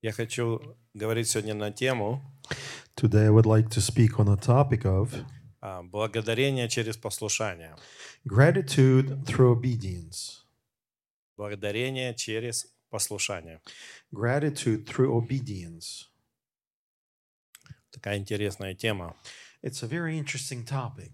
Я хочу говорить сегодня на тему Today I would like to speak on a topic of благодарение через послушание. gratitude through obedience. Благодарение через послушание. Gratitude through obedience. Такая интересная тема. It's a very interesting topic.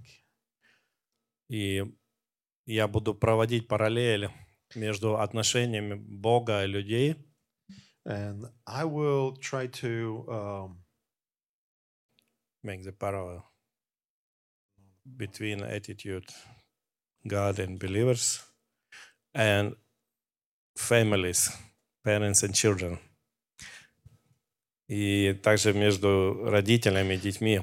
И я буду проводить параллель между отношениями Бога и людей And I will try to make the parallel between attitude God and believers and families, parents and children. И также между родителями и детьми.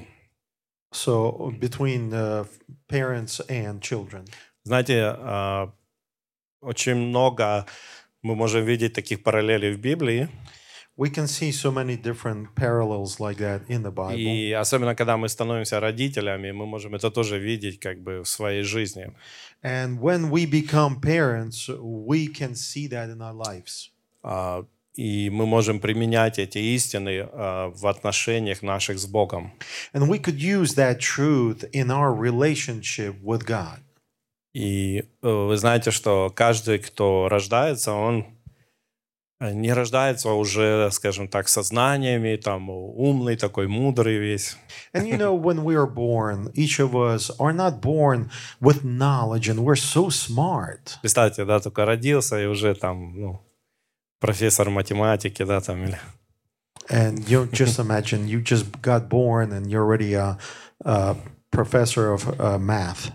so between parents and children. Знаете, очень много мы можем видеть таких параллелей в Библии. We can see so many different parallels like that in the Bible. И особенно, когда мы становимся родителями, мы можем это тоже видеть как бы в своей жизни. And when we become parents, we can see that in our lives. И мы можем применять эти истины в отношениях наших с Богом. And we could use that truth in our relationship with God. И вы знаете, что каждый, кто рождается, он не рождается уже, скажем так, сознаниями, там, умный такой, мудрый весь. And you know, when we are born, each of us are not born with knowledge and we're so smart. Представьте, да, только родился и уже там, профессор математики, да, там, или... And you just imagine, you just got born and you're already a professor of math.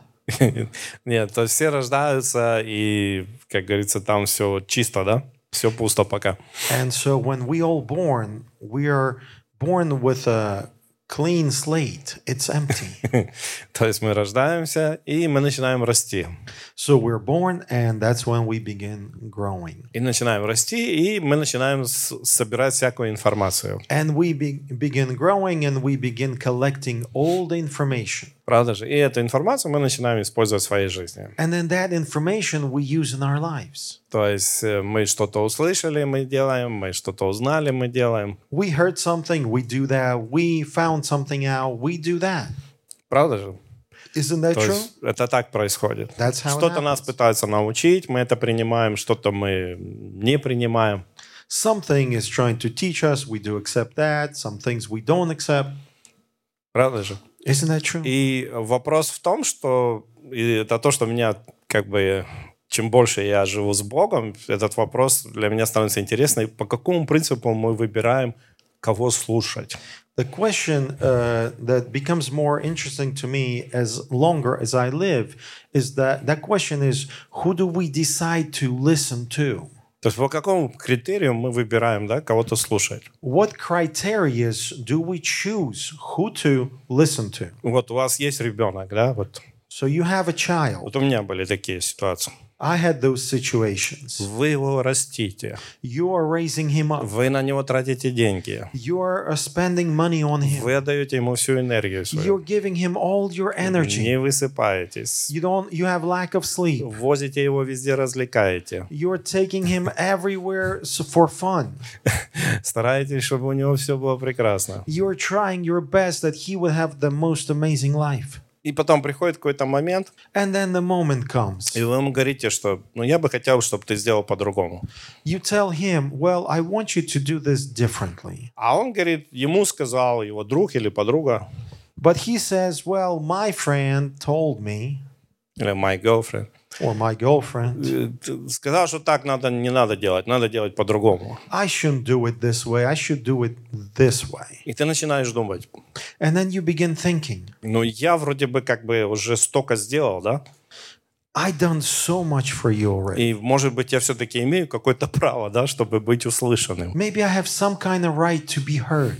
Нет, то есть все рождаются, и, как говорится, там все чисто, да? Все пусто пока. And so when we all born, we are born with a clean slate. It's empty. То есть мы рождаемся, и мы начинаем расти. So we're born, and that's when we begin growing. И начинаем расти, и мы начинаем собирать всякую информацию. And we begin growing, and we begin collecting all the information. Правда же? И эту информацию мы начинаем использовать в своей жизни. And then that information we use in our lives. То есть мы что-то услышали, мы делаем, мы что-то узнали, мы делаем. We heard something, we do that. We found something out, we do that. Правда же? Isn't that То true? есть это так происходит. That's how it Что-то нас happens. пытаются научить, мы это принимаем, что-то мы не принимаем. Something is trying to teach us, we do accept that. Some things we don't accept. Правда же? Isn't that true? И вопрос в том, что и это то, что меня как бы чем больше я живу с Богом, этот вопрос для меня становится интересным. По какому принципу мы выбираем, кого слушать? The question that becomes more interesting to me as longer as I live is that question is, who do we decide to listen to? То есть по какому критерию мы выбираем, да, кого-то слушать? What criteria do we choose who to listen to? Вот у вас есть ребенок, да, вот. So you have a child. Вот у меня были такие ситуации. I had those situations. Вы его растите, You are raising him up. вы на него тратите деньги, You are spending money on him. вы отдаете ему всю энергию свою, You're giving him all your energy. не высыпаетесь, You have lack of sleep. возите его везде, развлекаете, You're taking him everywhere for fun. стараетесь, чтобы у него все было прекрасно. You're trying your best that he will have the most amazing life. И потом приходит какой-то момент, And then the moment comes. и вы ему говорите, что я бы хотел, чтобы ты сделал по-другому. You tell him, well, I want you to do this differently. А он говорит, ему сказал его друг или подруга, But he says, well, my friend told me, или my girlfriend, or my girlfriend, сказал, что так не надо делать по-другому. I shouldn't do it this way. I should do it this way. И ты начинаешь думать, And then you begin thinking, я вроде бы как бы уже столько сделал, да? I done so much for you already. И, может быть, я все-таки имею какое-то право, да, чтобы быть услышанным. Maybe I have some kind of right to be heard.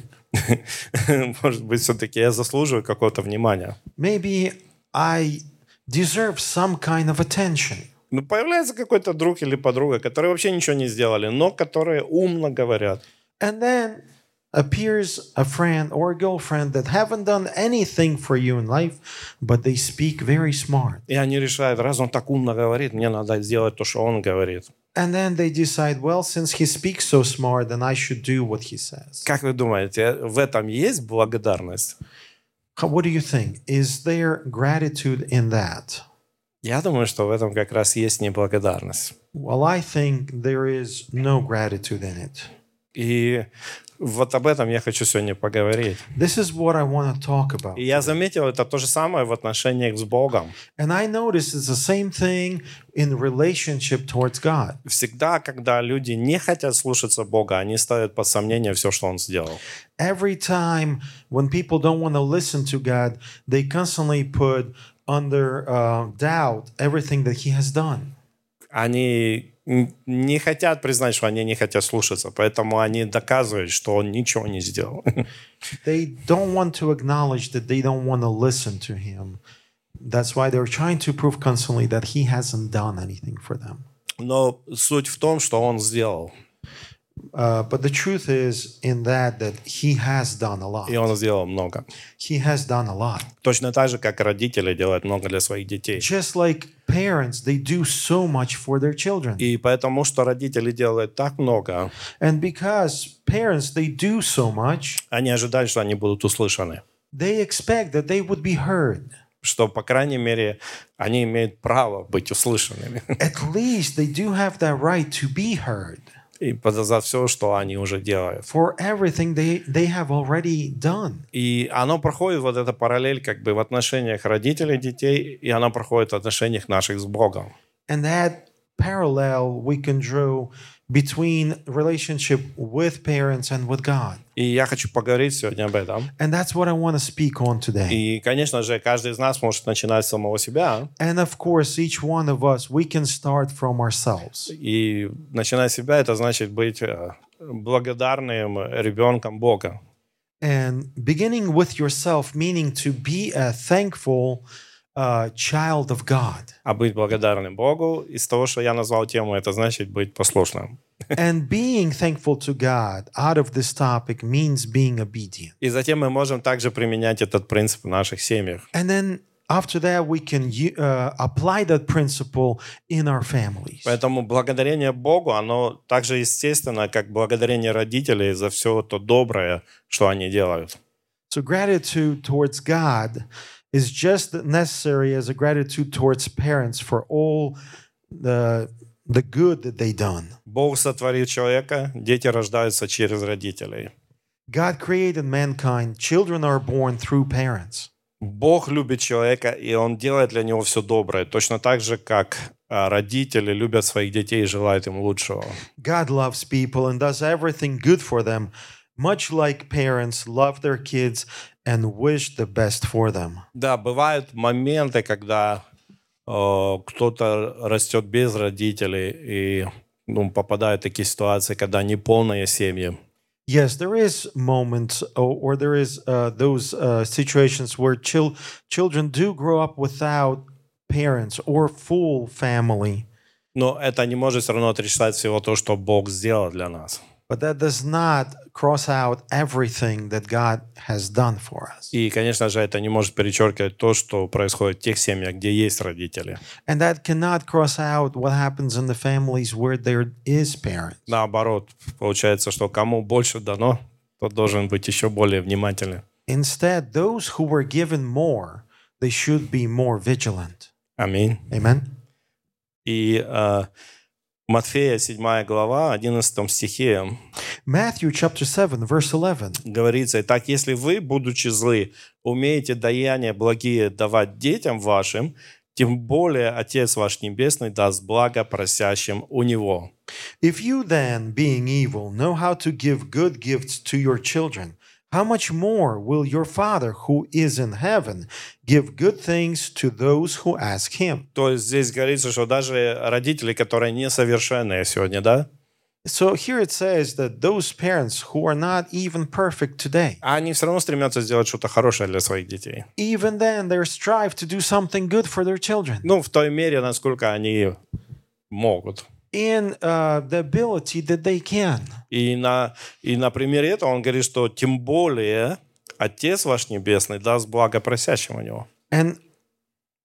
Может быть, все-таки я заслуживаю какого-то внимания. Maybe I deserve some kind of attention. Появляется какой-то друг или подруга, которые вообще ничего не сделали, но которые умно говорят. And then appears a friend or a girlfriend that haven't done anything for you in life, but they speak very smart. И они решают, раз он так умно говорит, мне надо сделать то, что он говорит. And then they decide, well, since he speaks so smart, then I should do what he says. Как вы думаете, в этом есть благодарность? What do you think? Is there gratitude in that? Я думаю, что в этом как раз есть неблагодарность. Well, I think there is no gratitude in it. И вот об этом я хочу сегодня поговорить. This is what I want to talk about. И я заметил, это то же самое в отношениях с Богом. And I notice it's the same thing in relationship towards God. Всегда, когда люди не хотят слушаться Бога, они ставят под сомнение все, что Он сделал. Every time when people don't want to listen to God, they constantly put under doubt everything that He has done. Они не хотят признать, что они не хотят слушаться, поэтому они доказывают, что Он ничего не сделал. They don't want to acknowledge that they don't want to listen to Him. That's why they're trying to prove constantly that He hasn't done anything for them. Но суть в том, что Он сделал. But the truth is in that He has done a lot. И Он сделал много. He has done a lot. Точно так же, как родители делают много для своих детей. Just like parents, they do so much for their children. И потому что родители делают так много, And because parents, they do so much, они ожидают, что они будут услышаны. they expect that they would be heard. Что, по крайней мере, они имеют право быть услышанными. At least they do have that right to be heard И за все, что они уже делают. for everything they have already done. И оно проходит, вот эта параллель, как бы в отношениях родителей детей, и оно проходит в отношениях наших с Богом. And that parallel we can draw between relationship with parents and with God. И я хочу поговорить сегодня об этом. And that's what I want to speak on today. И, конечно же, каждый из нас может начинать с самого себя. And of course, each one of us, we can start from ourselves. И начинать с себя — это значит быть благодарным ребенком Бога. And beginning with yourself, meaning to be a thankful child of God. А быть благодарным Богу из того, что я назвал тему, это значит быть послушным. And being thankful to God out of this topic means being obedient. И затем мы можем также применять этот принцип в наших семьях. And then after that, we can apply that principle in our families. Поэтому благодарение Богу, оно так же естественно, как благодарение родителей за все то доброе, что они делают. So gratitude towards God is just necessary as a gratitude towards parents for all the good that they done. Бог сотворил человека, дети рождаются через родителей. God created mankind. Children are born through parents. Бог любит человека, и Он делает для него все доброе, точно так же, как родители любят своих детей и желают им лучшего. God loves people and does everything good for them, much like parents love their kids and wish the best for them. Да, бывают моменты, когда кто-то растет без родителей и попадают в такие ситуации, когда неполные семьи. Yes, there is moments or there is those situations where children do grow up without parents or full family. Но это не может все равно отрицать всего то, что Бог сделал для нас. But that does not cross out everything that God has done for us. И, конечно же, это не может перечеркивать то, что происходит в тех семьях, где есть родители. And that cannot cross out what happens in the families where there is parents. Наоборот, получается, что кому больше дано, тот должен быть еще более внимательным. Instead, those who were given more, they should be more vigilant. Аминь. Amen. И Матфея 7 глава, 11 стихе Matthew chapter 7, verse 11. говорится: «Итак, если вы, будучи злы, умеете даяния благие давать детям вашим, тем более Отец ваш Небесный даст благо просящим у Него». If you then, being evil, know how to give good gifts to your children, how much more will your Father who is in heaven give good things to those who ask Him? То есть здесь говорится, что даже родители, которые несовершенные сегодня, да, So here it says that those parents who are not even perfect today, они все равно стремятся сделать что-то хорошее для своих детей. even then they strive to do something good for their children В той мере, насколько они могут. in the ability that they can. И на примере этого он говорит, что тем более Отец ваш Небесный даст благо просящим у Него. And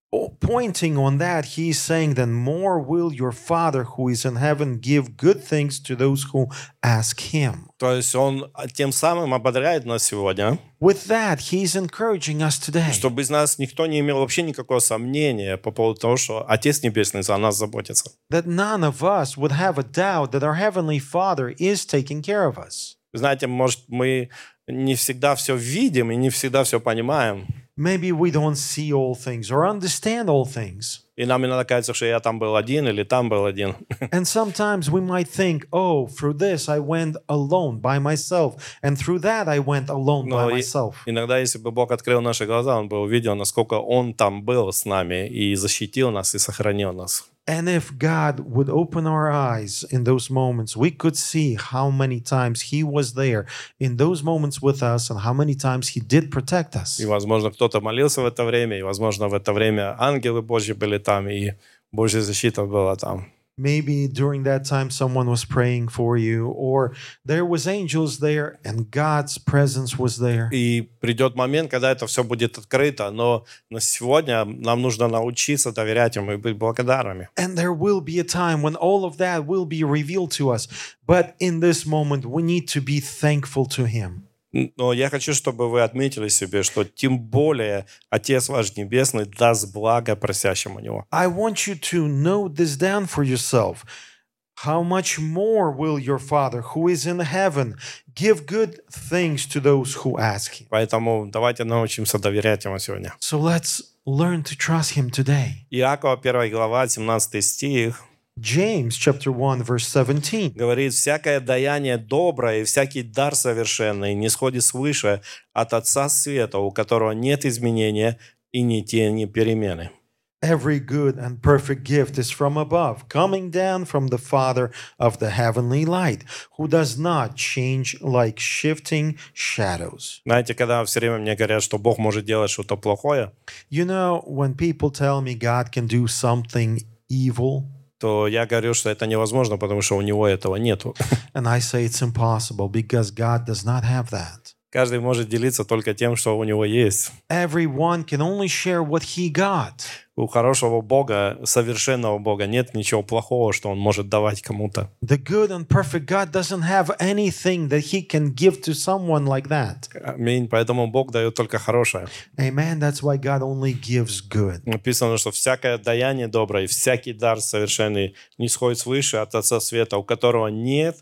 Pointing on that, he's saying, then more will your Father who is in heaven give good things to those who ask him. То есть он тем самым ободряет нас сегодня, With that, he's encouraging us today чтобы из нас никто не имел вообще никакого сомнения по поводу того, что Отец Небесный за нас заботится. that none of us would have a doubt that our Heavenly Father is taking care of us. Знаете, может, мы не всегда все видим и не всегда все понимаем. Maybe we don't see all things or understand all things. И нам иногда кажется, что я там был один или там был один. And sometimes we might think, oh, through this I went alone by myself, and through that I went alone by Но myself. иногда, если бы Бог открыл наши глаза, Он бы увидел, насколько Он там был с нами и защитил нас, и сохранил нас. And if God would open our eyes in those moments, we could see how many times He was there in those moments with us and how many times He did protect us. И, возможно, кто-то молился в это время, и, возможно, в это время ангелы Божьи были там, и Божья защита была там. Maybe during that time someone was praying for you, or there was angels there and God's presence was there. И придет момент, когда это все будет открыто, но на сегодня нам нужно научиться доверять Ему и быть благодарными. And there will be a time when all of that will be revealed to us. But in this moment, we need to be thankful to Him. Но я хочу, чтобы вы отметили себе, что тем более Отец ваш Небесный даст благо просящему Него. I want you to note this down for yourself. How much more will your Father who is in heaven give good things to those who ask Him? Поэтому давайте научимся доверять Ему сегодня. So let's learn to trust Him today. Иакова 1 глава, 17 стих, James chapter 1 verse 17. говорит: «Всякое даяние доброе и всякий дар совершенный не сходит свыше от Отца Света, у которого нет изменения и ни тени перемены». Every good and perfect gift is from above, coming down from the Father of the heavenly light, who does not change like shifting shadows. Знаете, когда все время мне говорят, что Бог может делать что-то плохое, You know, when people tell me God can do something evil, то я говорю, что это невозможно, потому что у Него этого нету. and I say it's impossible because God does not have that. Каждый может делиться только тем, что у него есть. Everyone can only share what he got. У хорошего Бога, совершенного Бога, нет ничего плохого, что Он может давать кому-то. The good and perfect God doesn't have anything that he can give to someone like that. Аминь. Поэтому Бог дает только хорошее. Amen. That's why God only gives good. Написано, что всякое даяние доброе и всякий дар совершенный не сходит свыше от Отца Света, у которого нет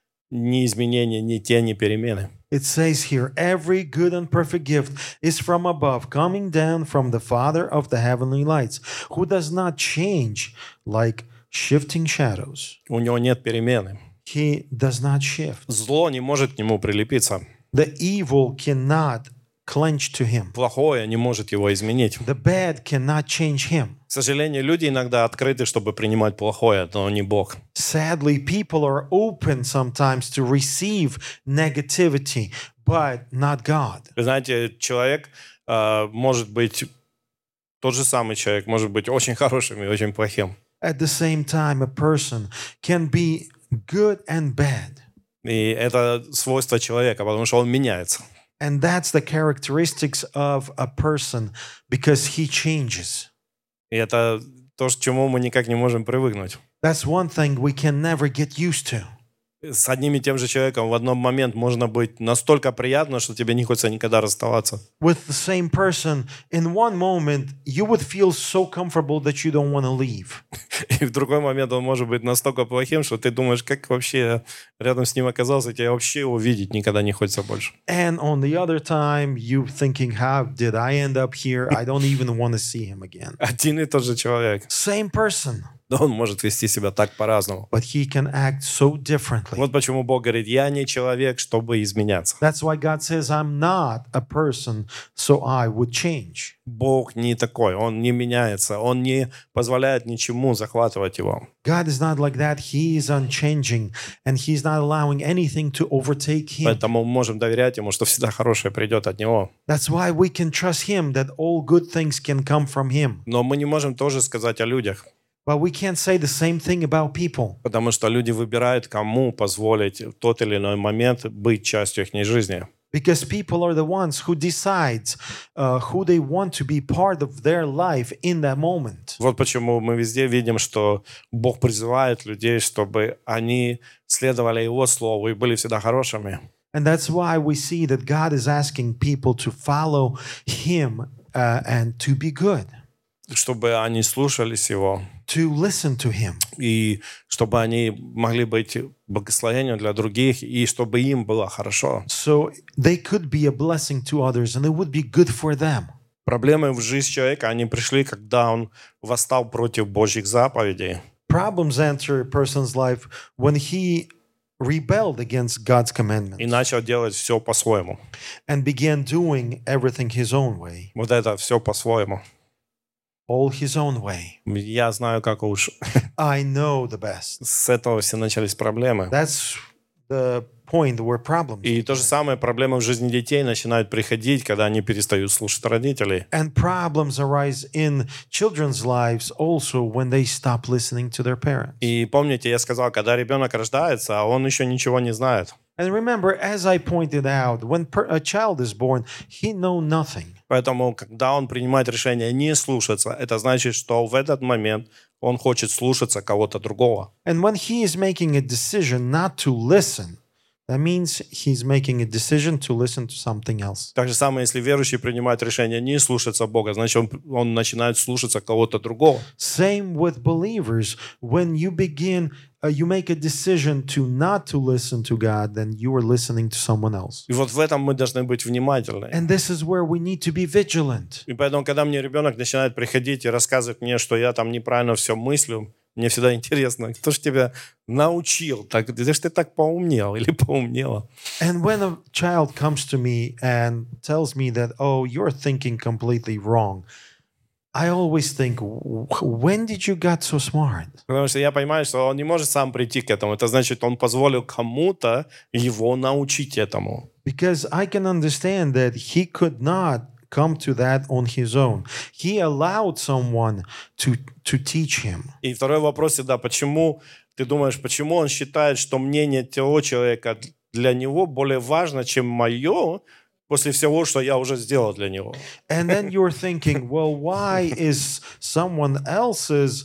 ни изменения, ни тени перемены. It says here, every good and perfect gift is from above, coming down from the Father of the heavenly lights, who does not change like shifting shadows. У него нет перемены. He does not shift. Зло не может к нему прилепиться. The evil cannot clench to him. Плохое не может его изменить. The bad cannot change him. К сожалению, люди иногда открыты, чтобы принимать плохое, но не Бог. Sadly, people are open sometimes to receive negativity, but not God. Вы знаете, человек может быть, тот же самый человек может быть очень хорошим и очень плохим. At the same time, a person can be good and bad. И это свойство человека, потому что он меняется. And that's the characteristics of a person because he changes. И это то, к чему мы никак не можем привыкнуть. That's one thing we can never get used to. С одним и тем же человеком в одном момент можно быть настолько приятно, что тебе не хочется никогда расставаться. With the same person, in one moment, you would feel so comfortable that you don't want to leave. И в другой момент он может быть настолько плохим, что ты думаешь, как вообще рядом с ним оказался, тебе вообще его видеть никогда не хочется больше. And on the other time, you thinking, how did I end up here? I don't even want to see him again. Один и тот же человек. Same person, Но он может вести себя так по-разному. but he can act so differently. Вот почему Бог говорит: я не человек, чтобы изменяться. That's why God says, I'm not a person, so I would change. Бог не такой, Он не меняется, Он не позволяет ничему захватывать Его. God is not like that. He is unchanging, and He's not allowing anything to overtake Him. Поэтому мы можем доверять Ему, что всегда хорошее придет от Него. That's why we can trust Him, that all good things can come from Him. Но мы не можем тоже сказать о людях, But we can't say the same thing about people. потому что люди выбирают, кому позволить в тот или иной момент быть частью их жизни. Because people are the ones who decides who they want to be part of their life in that moment. Вот почему мы везде видим, что Бог призывает людей, чтобы они следовали Его Слову и были всегда хорошими. And that's why we see that God is asking people to follow Him and to be good, Чтобы они слушались Его, to listen to Him, и чтобы они могли быть благословением для других, и чтобы им было хорошо. so they could be a blessing to others and it would be good for them. Проблемы в жизни человека, они пришли, когда он восстал против Божьих заповедей. Problems enter a person's life when he rebelled against God's commandments И начал делать все по-своему. and began doing everything his own way, Вот это все по-своему. all his own way. Я знаю, как лучше. I know the best. С этого все начались проблемы. That's the point where problems. И то же самое, проблемы в жизни детей начинают приходить, когда они перестают слушать родителей. And problems arise in children's lives also when they stop listening to their parents. И помните, я сказал, когда ребенок рождается, а он еще ничего не знает. And remember, as I pointed out, when a child is born, he knows nothing. Поэтому, когда он принимает решение не слушаться, это значит, что в этот момент он хочет слушаться кого-то другого. And when he is making a decision not to listen, that means he's making a decision to listen to something else. Так же самое, если верующий принимает решение не слушаться Бога, значит, он начинает слушаться кого-то другого. Same with believers. When you begin, you make a decision to not to listen to God, then you are listening to someone else. И вот в этом мы должны быть внимательны. And this is where we need to be vigilant. И поэтому, когда мне ребенок начинает приходить и рассказывать мне, что я там неправильно все мыслю, мне всегда интересно, кто же тебя научил? Так, где же ты так поумнел или поумнела? And when a child comes to me and tells me that, oh, you're thinking completely wrong, I always think, when did you get so smart? Потому что я понимаю, что он не может сам прийти к этому. Это значит, он позволил кому-то его научить этому. Because I can understand that he could not come to that on his own. He allowed someone to teach him. И второй вопрос всегда, почему, ты думаешь, почему он считает, что мнение того человека для него более важно, чем мое, после всего, что я уже сделал для него? And then you're thinking, well, why is someone else's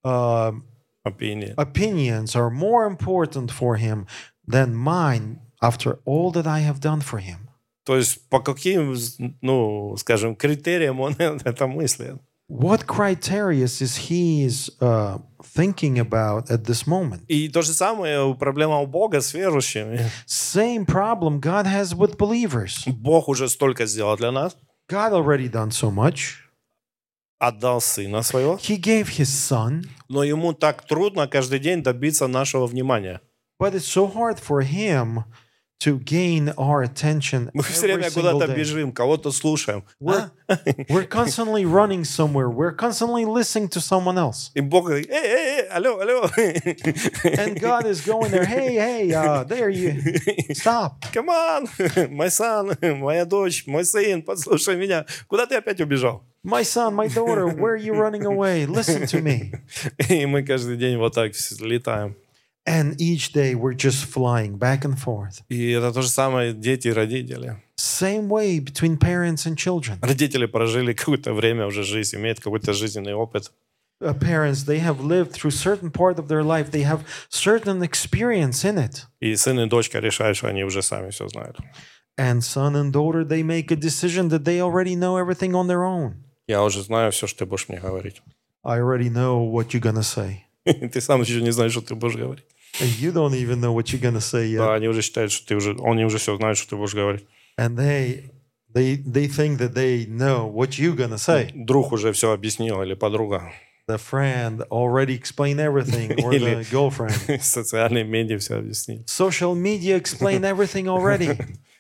Opinion. opinions are more important for him than mine after all that I have done for him? То есть по каким, ну, скажем, критериям он это мыслит? What criteria is he thinking about at this moment? И то же самое проблема у Бога с верующими. Same problem God has with believers. Бог уже столько сделал для нас, God already done so much. отдал Сына Своего, He gave His Son, но Ему так трудно каждый день добиться нашего внимания. but it's so hard for Him to gain our attention Мы все every время single куда-то day. бежим, кого-то слушаем. We're constantly running somewhere. We're constantly listening to someone else. И Бог говорит, алло, алло. And God is going there, hey, there you, stop. Come on, my son, моя дочь, мой сын, послушай меня. Куда ты опять убежал? My son, my daughter, where are you running away? Listen to me. И мы каждый день вот так летаем. And each day we're just flying back and forth. И это то же самое дети и родители. Same way between parents and children. Родители прожили какое-то время уже жизнь, имеют какой-то жизненный опыт. Parents, they have lived through certain part of their life. They have certain experience in it. И сын и дочка решают, что они уже сами все знают. And son and daughter, they make a decision that they already know everything on their own. Я уже знаю все, что ты будешь мне говорить. I already know what you're gonna say. Ты сам еще не знаешь, что ты будешь говорить. And you don't even know what you're gonna say yet. Да, они уже считают, что они уже все знают, что ты будешь говорить. And they think that they know what you're gonna say. Друг уже все объяснил или подруга. The friend already explained everything, or the girlfriend. Социальные медиа все объяснили. Social media explain everything already.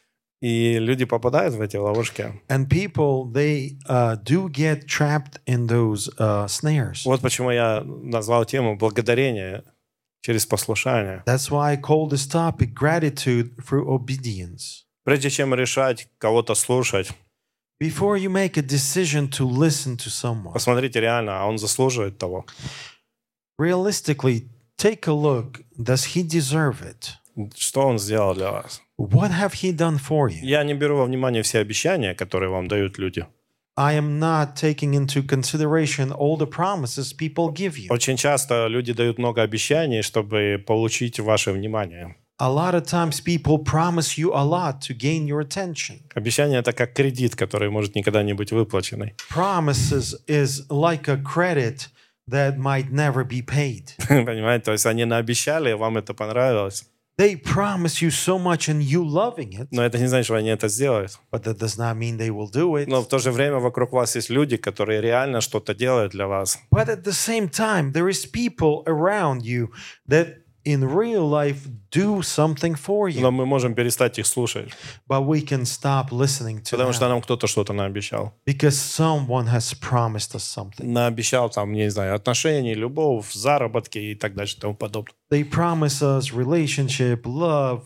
И люди попадают в эти ловушки. And people, they do get trapped in those snares. Вот почему я назвал тему благодарение через послушание. That's why I call this topic gratitude through obedience. Прежде чем решать кого-то слушать, Before you make a decision to listen to someone, посмотрите реально, а он заслуживает того. realistically, take a look. Does he deserve it? Что Он сделал для вас? What have He done for you? Я не беру во внимание все обещания, которые вам дают люди. I am not taking into consideration all the promises people give you. Очень часто люди дают много обещаний, чтобы получить ваше внимание. A lot of times people promise you a lot to gain your attention. Обещание — это как кредит, который может никогда не быть выплаченный. Promises is like a credit that might never be paid. Понимаете? То есть они наобещали, вам это понравилось. They promise you so much and you loving it, Но это не значит, что они это сделают. but that does not mean they will do it. Но в то же время вокруг вас есть люди, которые реально что-то делают для вас. But at the same time, there is people around you that in real life do something for you, Но мы можем перестать их слушать, but we can stop listening to потому что them нам кто-то что-то наобещал. because someone has promised us something. Наобещал там, не знаю, отношения, любовь, заработки и так дальше и тому подобное. They promise us relationship, love,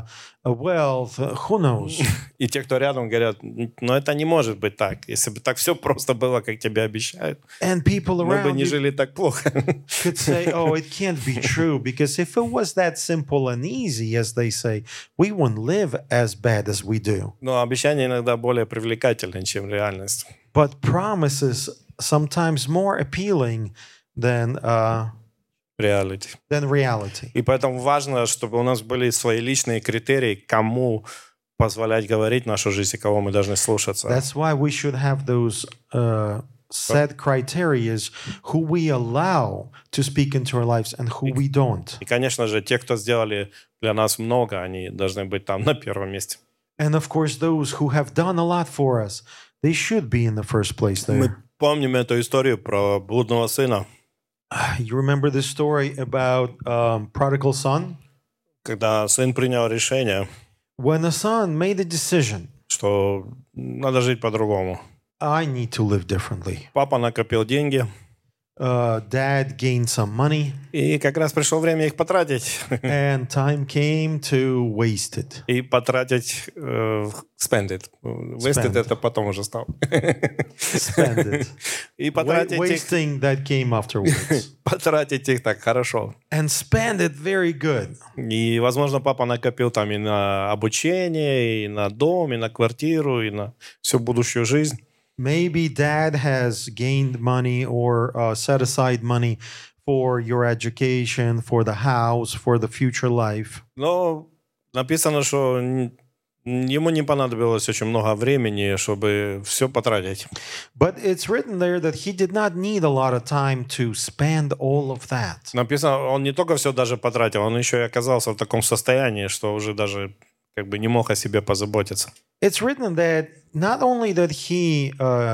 wealth, who knows. И те, кто рядом, говорят, но это не может быть так. Если бы так все просто было, как тебе обещают, And people мы бы around не you жили так плохо. could say, oh, it can't be true, because if it was that simple and easy, as they say, we wouldn't live as bad as we do. Но обещания иногда более привлекательны, чем реальность. But promises sometimes more appealing than Reality. reality. И поэтому важно, чтобы у нас были свои личные критерии, кому позволять говорить в нашу жизнь и кого мы должны слушаться. That's why we should have those set criterias who we allow to speak into our lives and who we don't. И, конечно же, те, кто сделали для нас много, они должны быть там на первом месте. And of course, those who have done a lot for us, they should be in the first place there. Мы помним эту историю про блудного сына, You remember this story about prodigal son? когда сын принял решение, When a son made a decision, что надо жить по-другому. I need to live differently. Папа накопил деньги, Dad gained some money, и как раз пришло время их потратить. and time came to waste it. И потратить, spend it. Wasted Spend. это потом уже стал. Spend it. И потратить их, Wasting that came afterwards. потратить их так хорошо. And spend it very good. И, возможно, папа накопил там и на обучение, и на дом, и на квартиру, и на всю будущую жизнь. Maybe dad has gained money or set aside money for your education, for the house, for the future life. Но написано, что ему не понадобилось очень много времени, чтобы все потратить. But it's written there that he did not need a lot of time to spend all of that. Написано, он не только все даже потратил, он еще и оказался в таком состоянии, что уже даже как бы не мог о себе позаботиться. It's written that not only that he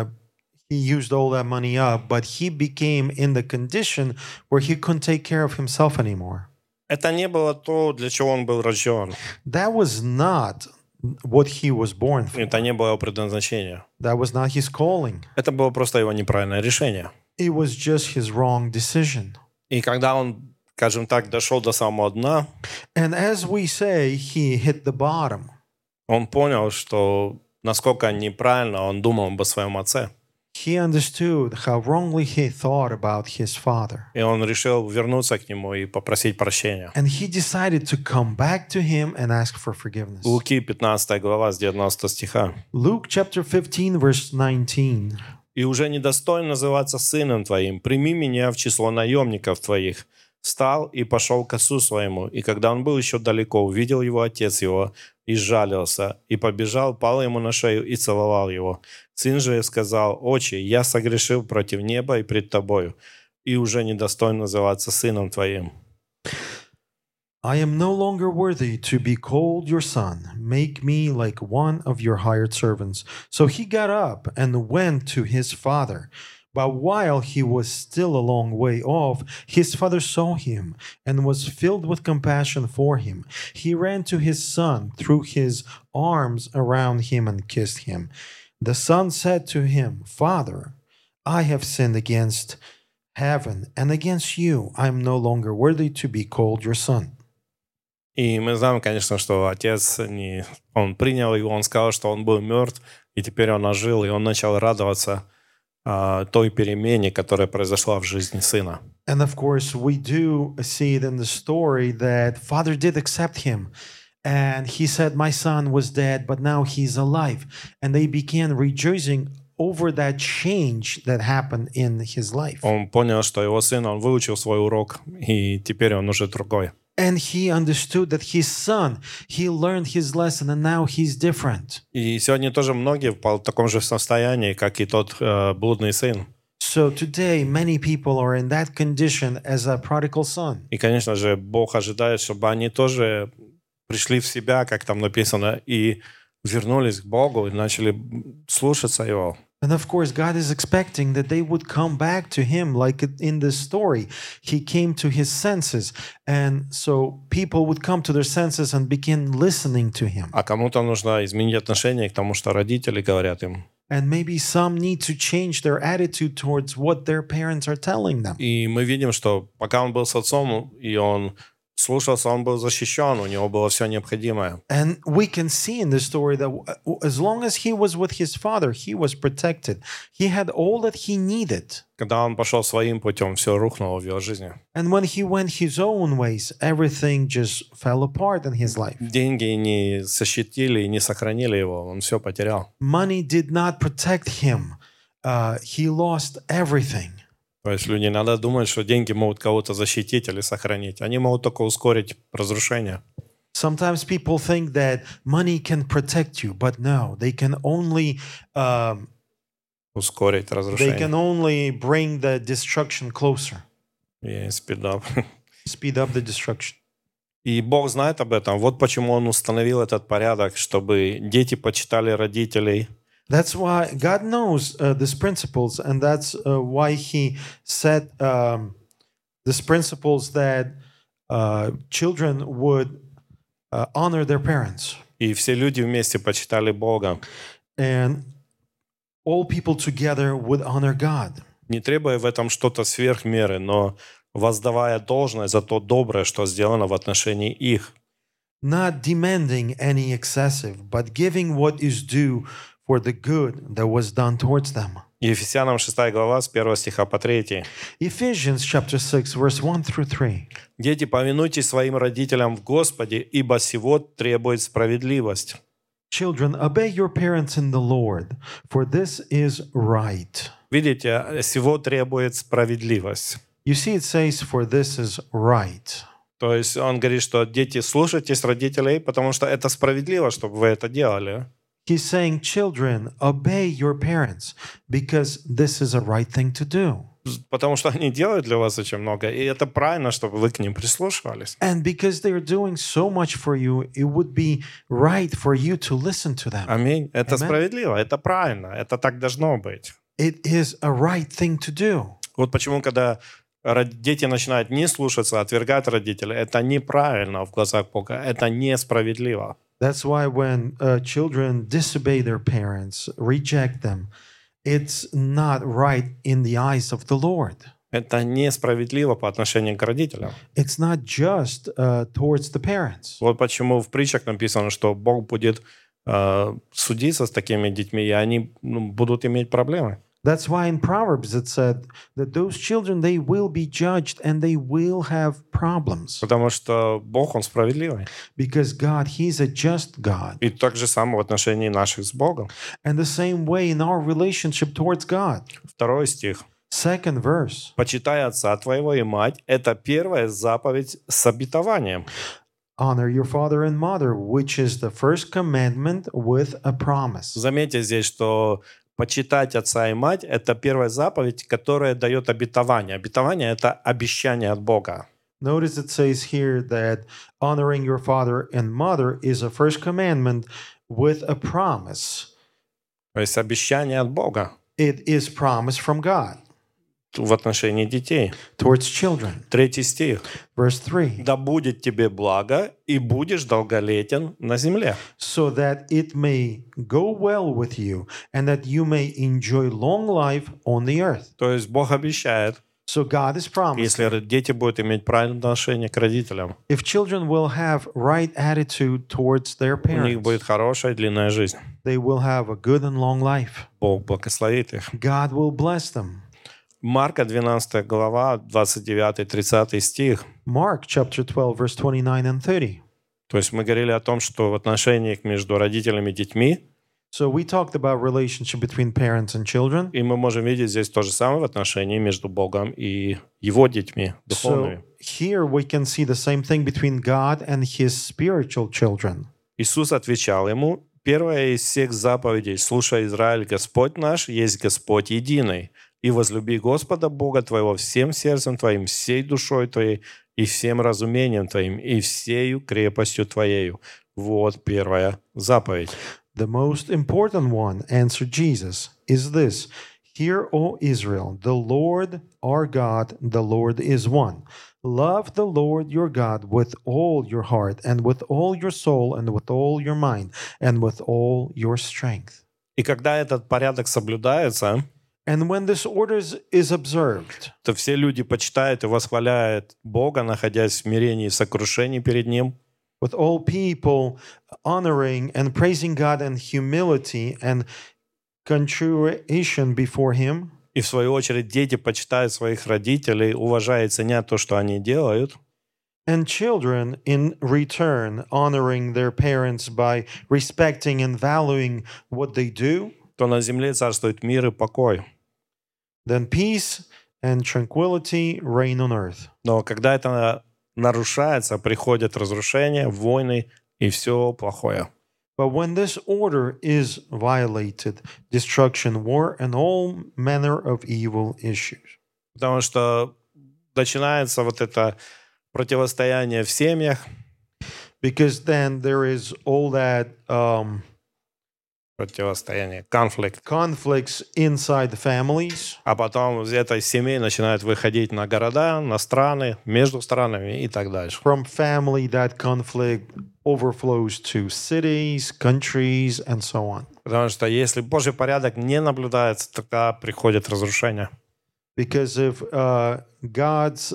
used all that money up, but he became in the condition where he couldn't take care of himself anymore. Это не было то, для чего он был рожден. That was not what he was born for. Это не было его предназначение. That was not his calling. Это было просто его неправильное решение. It was just his wrong decision. И когда он, скажем так, дошел до самого дна, And as we say, he hit the bottom. он понял, что насколько неправильно он думал об своем отце. He understood how wrongly he thought about his father. И он решил вернуться к нему и попросить прощения. And he decided to come back to him and ask for forgiveness. Луки 15 глава с 19 стиха. Luke chapter 15, verse 19. «И уже недостоин называться сыном твоим, прими меня в число наемников твоих». Встал и пошел к отцу своему, и когда он был еще далеко, увидел его отец его, и сжалился, и побежал, пал ему на шею и целовал его. Сын же сказал: «Отче, я согрешил против неба и пред тобою, и уже недостоин называться сыном твоим». I am no longer worthy to be called your son. Make me like one of your hired servants. So he got up and went to his father. But while he was still a long way off, his father saw him and was filled with compassion for him. He ran to his son, threw his arms around him, and kissed him. The son said to him, Father, I have sinned against heaven and against you. I am no longer worthy to be called your son. И мы знаем, конечно, что отец, он принял его, он сказал, что он был мертв, и теперь он ожил, и он начал радоваться той перемене, которая произошла в жизни сына. And of course, we do see it in the story that father did accept him. And he said, my son was dead, but now he's alive. And they began rejoicing over that change that happened in his life. Он понял, что его сын, он выучил свой урок, и теперь он уже другой. And he understood that his son, he learned his lesson, and now he's different. И сегодня тоже многие в таком же состоянии, как и тот блудный сын. So today, many people are in that condition as a prodigal son. И, конечно же, Бог ожидает, чтобы они тоже пришли в себя, как там написано, и вернулись к Богу, и начали слушаться Его. And of course, God is expecting that they would come back to Him, like in this story. He came to His senses, and so people would come to their senses and begin listening to Him. А кому-то нужно изменить отношение к тому, что родители говорят им. And maybe some need to change their attitude towards what their parents are telling them. И мы видим, что пока он был с отцом, и он слушался, он был защищен, у него было все необходимое. And we can see in this story that as long as he was with his father, he was protected. He had all that he needed. Когда он пошел своим путем, все рухнуло в его жизни. And when he went his own ways, everything just fell apart in his life. Деньги не защитили и не сохранили его, он все потерял. Money did not protect him. He lost everything. То есть люди иногда думают, что деньги могут кого-то защитить или сохранить. Они могут только ускорить разрушение. Sometimes people think that money can protect you, but no, they can only Ускорить разрушение. bring the destruction closer, И speed up. speed up the destruction. И Бог знает об этом. Вот почему Он установил этот порядок, чтобы дети почитали родителей. That's why God knows these principles, and that's why He set these principles that children would honor their parents. И все люди вместе почитали Бога. And all people together would honor God. Не требуя в этом что-то сверх меры, но воздавая должное за то доброе, что сделано в отношении их. Not demanding any excessive, but giving what is due for the good that was done towards them. Ефесянам 6 глава с 1 стиха по 3. Ephesians chapter 6, verse 1 through 3. «Дети, повинуйтесь своим родителям в Господе, ибо сего требует справедливость». Children, obey your parents in the Lord, for this is right. Видите, сего требует справедливость. You see, it says, for this is right. То есть он говорит, что дети, слушайтесь родителей, потому что это справедливо, чтобы вы это делали. He's saying, children, obey your parents, because this is a right thing to do. Потому что они делают для вас очень много, и это правильно, чтобы вы к ним прислушивались. And because they're doing so much for you, it would be right for you to listen to them. Аминь. Это Amen. справедливо, это правильно, это так должно быть. It is a right thing to do. Вот почему, когда дети начинают не слушаться, отвергать родителей, это неправильно в глазах Бога, это несправедливо. That's why when children disobey their parents, reject them, it's not right in the eyes of the Lord. Это несправедливо по отношению к родителям. It's not just towards the parents. Вот почему в притчах написано, что Бог будет судиться с такими детьми, и они будут иметь проблемы. That's why in Proverbs it said that those children, they will be judged and they will have problems. Потому что Бог, Он справедливый. Because God, He's a just God. И так же самое в отношении наших с Богом. And the same way in our relationship towards God. 2 стих. Second verse. «Почитай отца твоего и мать» — это первая заповедь с обетованием. Honor your father and mother, which is the first commandment with a promise. Заметьте здесь, что почитать отца и мать — это первая заповедь, которая дает обетование. Обетование — это обещание от Бога. Notice it says here that honoring your father and mother is a first commandment with a promise. То есть обещание от Бога It is promise from God в отношении детей. towards children. 3 стих. Verse 3. «Да будет тебе благо, и будешь долголетен на земле». So that it may go well with you and that you may enjoy long life on the earth. То есть Бог обещает, So God is promising. Если дети будут иметь правильное отношение к родителям, If children will have right attitude towards their у них будет parents, хорошая длинная жизнь. they will have a good and long life. Бог благословит их. God will bless them. Марка 12 глава, 29-30 стих. Mark chapter 12, verse 29 and 30. То есть мы говорили о том, что в отношениях между родителями и детьми, So we talked about relationship between parents and children. и мы можем видеть здесь то же самое в отношении между Богом и Его детьми духовными. So here we can see the same thing between God and His spiritual children. Иисус отвечал ему: «Первая из всех заповедей: слушай, Израиль, Господь наш есть Господь единый, и возлюби Господа Бога твоего всем сердцем твоим, всей душой твоей, и всем разумением твоим, и всею крепостью твоею». Вот первая заповедь. The most important one, answered Jesus, is this: Hear, O Israel, the Lord our God, the Lord is one. Love the Lord your God with all your heart, and with all your soul, and with all your mind, and with all your strength. И когда этот порядок соблюдается, And when this order is observed, то все люди почитают и восхваляют Бога, находясь в смирении и сокрушении перед Ним. with all people honoring and praising God in humility and contrition before Him, И в свою очередь дети почитают своих родителей, уважая и ценя то, что они делают, and children in return honoring their parents by respecting and valuing what they do, то на земле царствует мир и покой. then peace and tranquility reign on earth. Но когда это нарушается, приходят разрушения, войны и все плохое. But when this order is violated, destruction, war, and all manner of evil issues. Потому что начинается вот это противостояние в семьях, Because then there is all that противостояние, конфликт. conflicts inside the families, А потом из этой семьи начинают выходить на города, на страны, между странами и так дальше. from family that conflict overflows to cities, countries, and so on. Потому что если Божий порядок не наблюдается, тогда приходит разрушение. Because if God's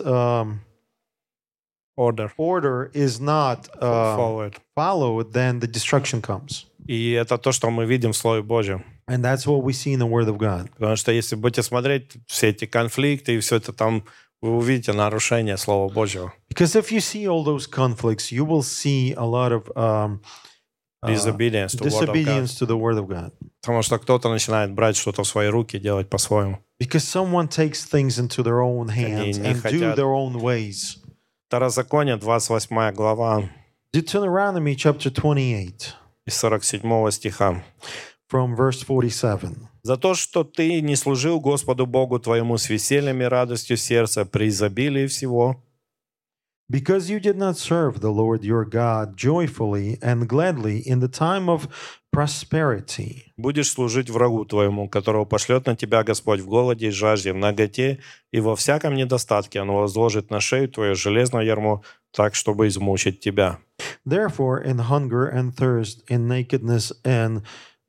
order is not Forward. followed, then the destruction comes. И это то, что мы видим в Слове Божьем. And that's what we see in the Word of God. Потому что если будете смотреть все эти конфликты и все это там, вы увидите нарушение Слова Божьего. Because if you see all those conflicts, you will see a lot of Disobedience to word of God. disobedience to the Word of God. Потому что кто-то начинает брать что-то в свои руки, делать по-своему. Because someone takes things into their own hands не and do хотят. their own ways. Второзаконие, 28 глава, Deuteronomy chapter 28, из 47 стиха. from verse 47. «За то, что ты не служил Господу Богу твоему с весельем и радостью сердца при изобилии всего, Because you did not serve the Lord your God joyfully and gladly in the time of prosperity, будешь служить врагу твоему, которого пошлет на тебя Господь в голоде и жажде, в наготе и во всяком недостатке. Он возложит на шею твою железное ярмо, так, чтобы измучить тебя». therefore in hunger and thirst, in nakedness and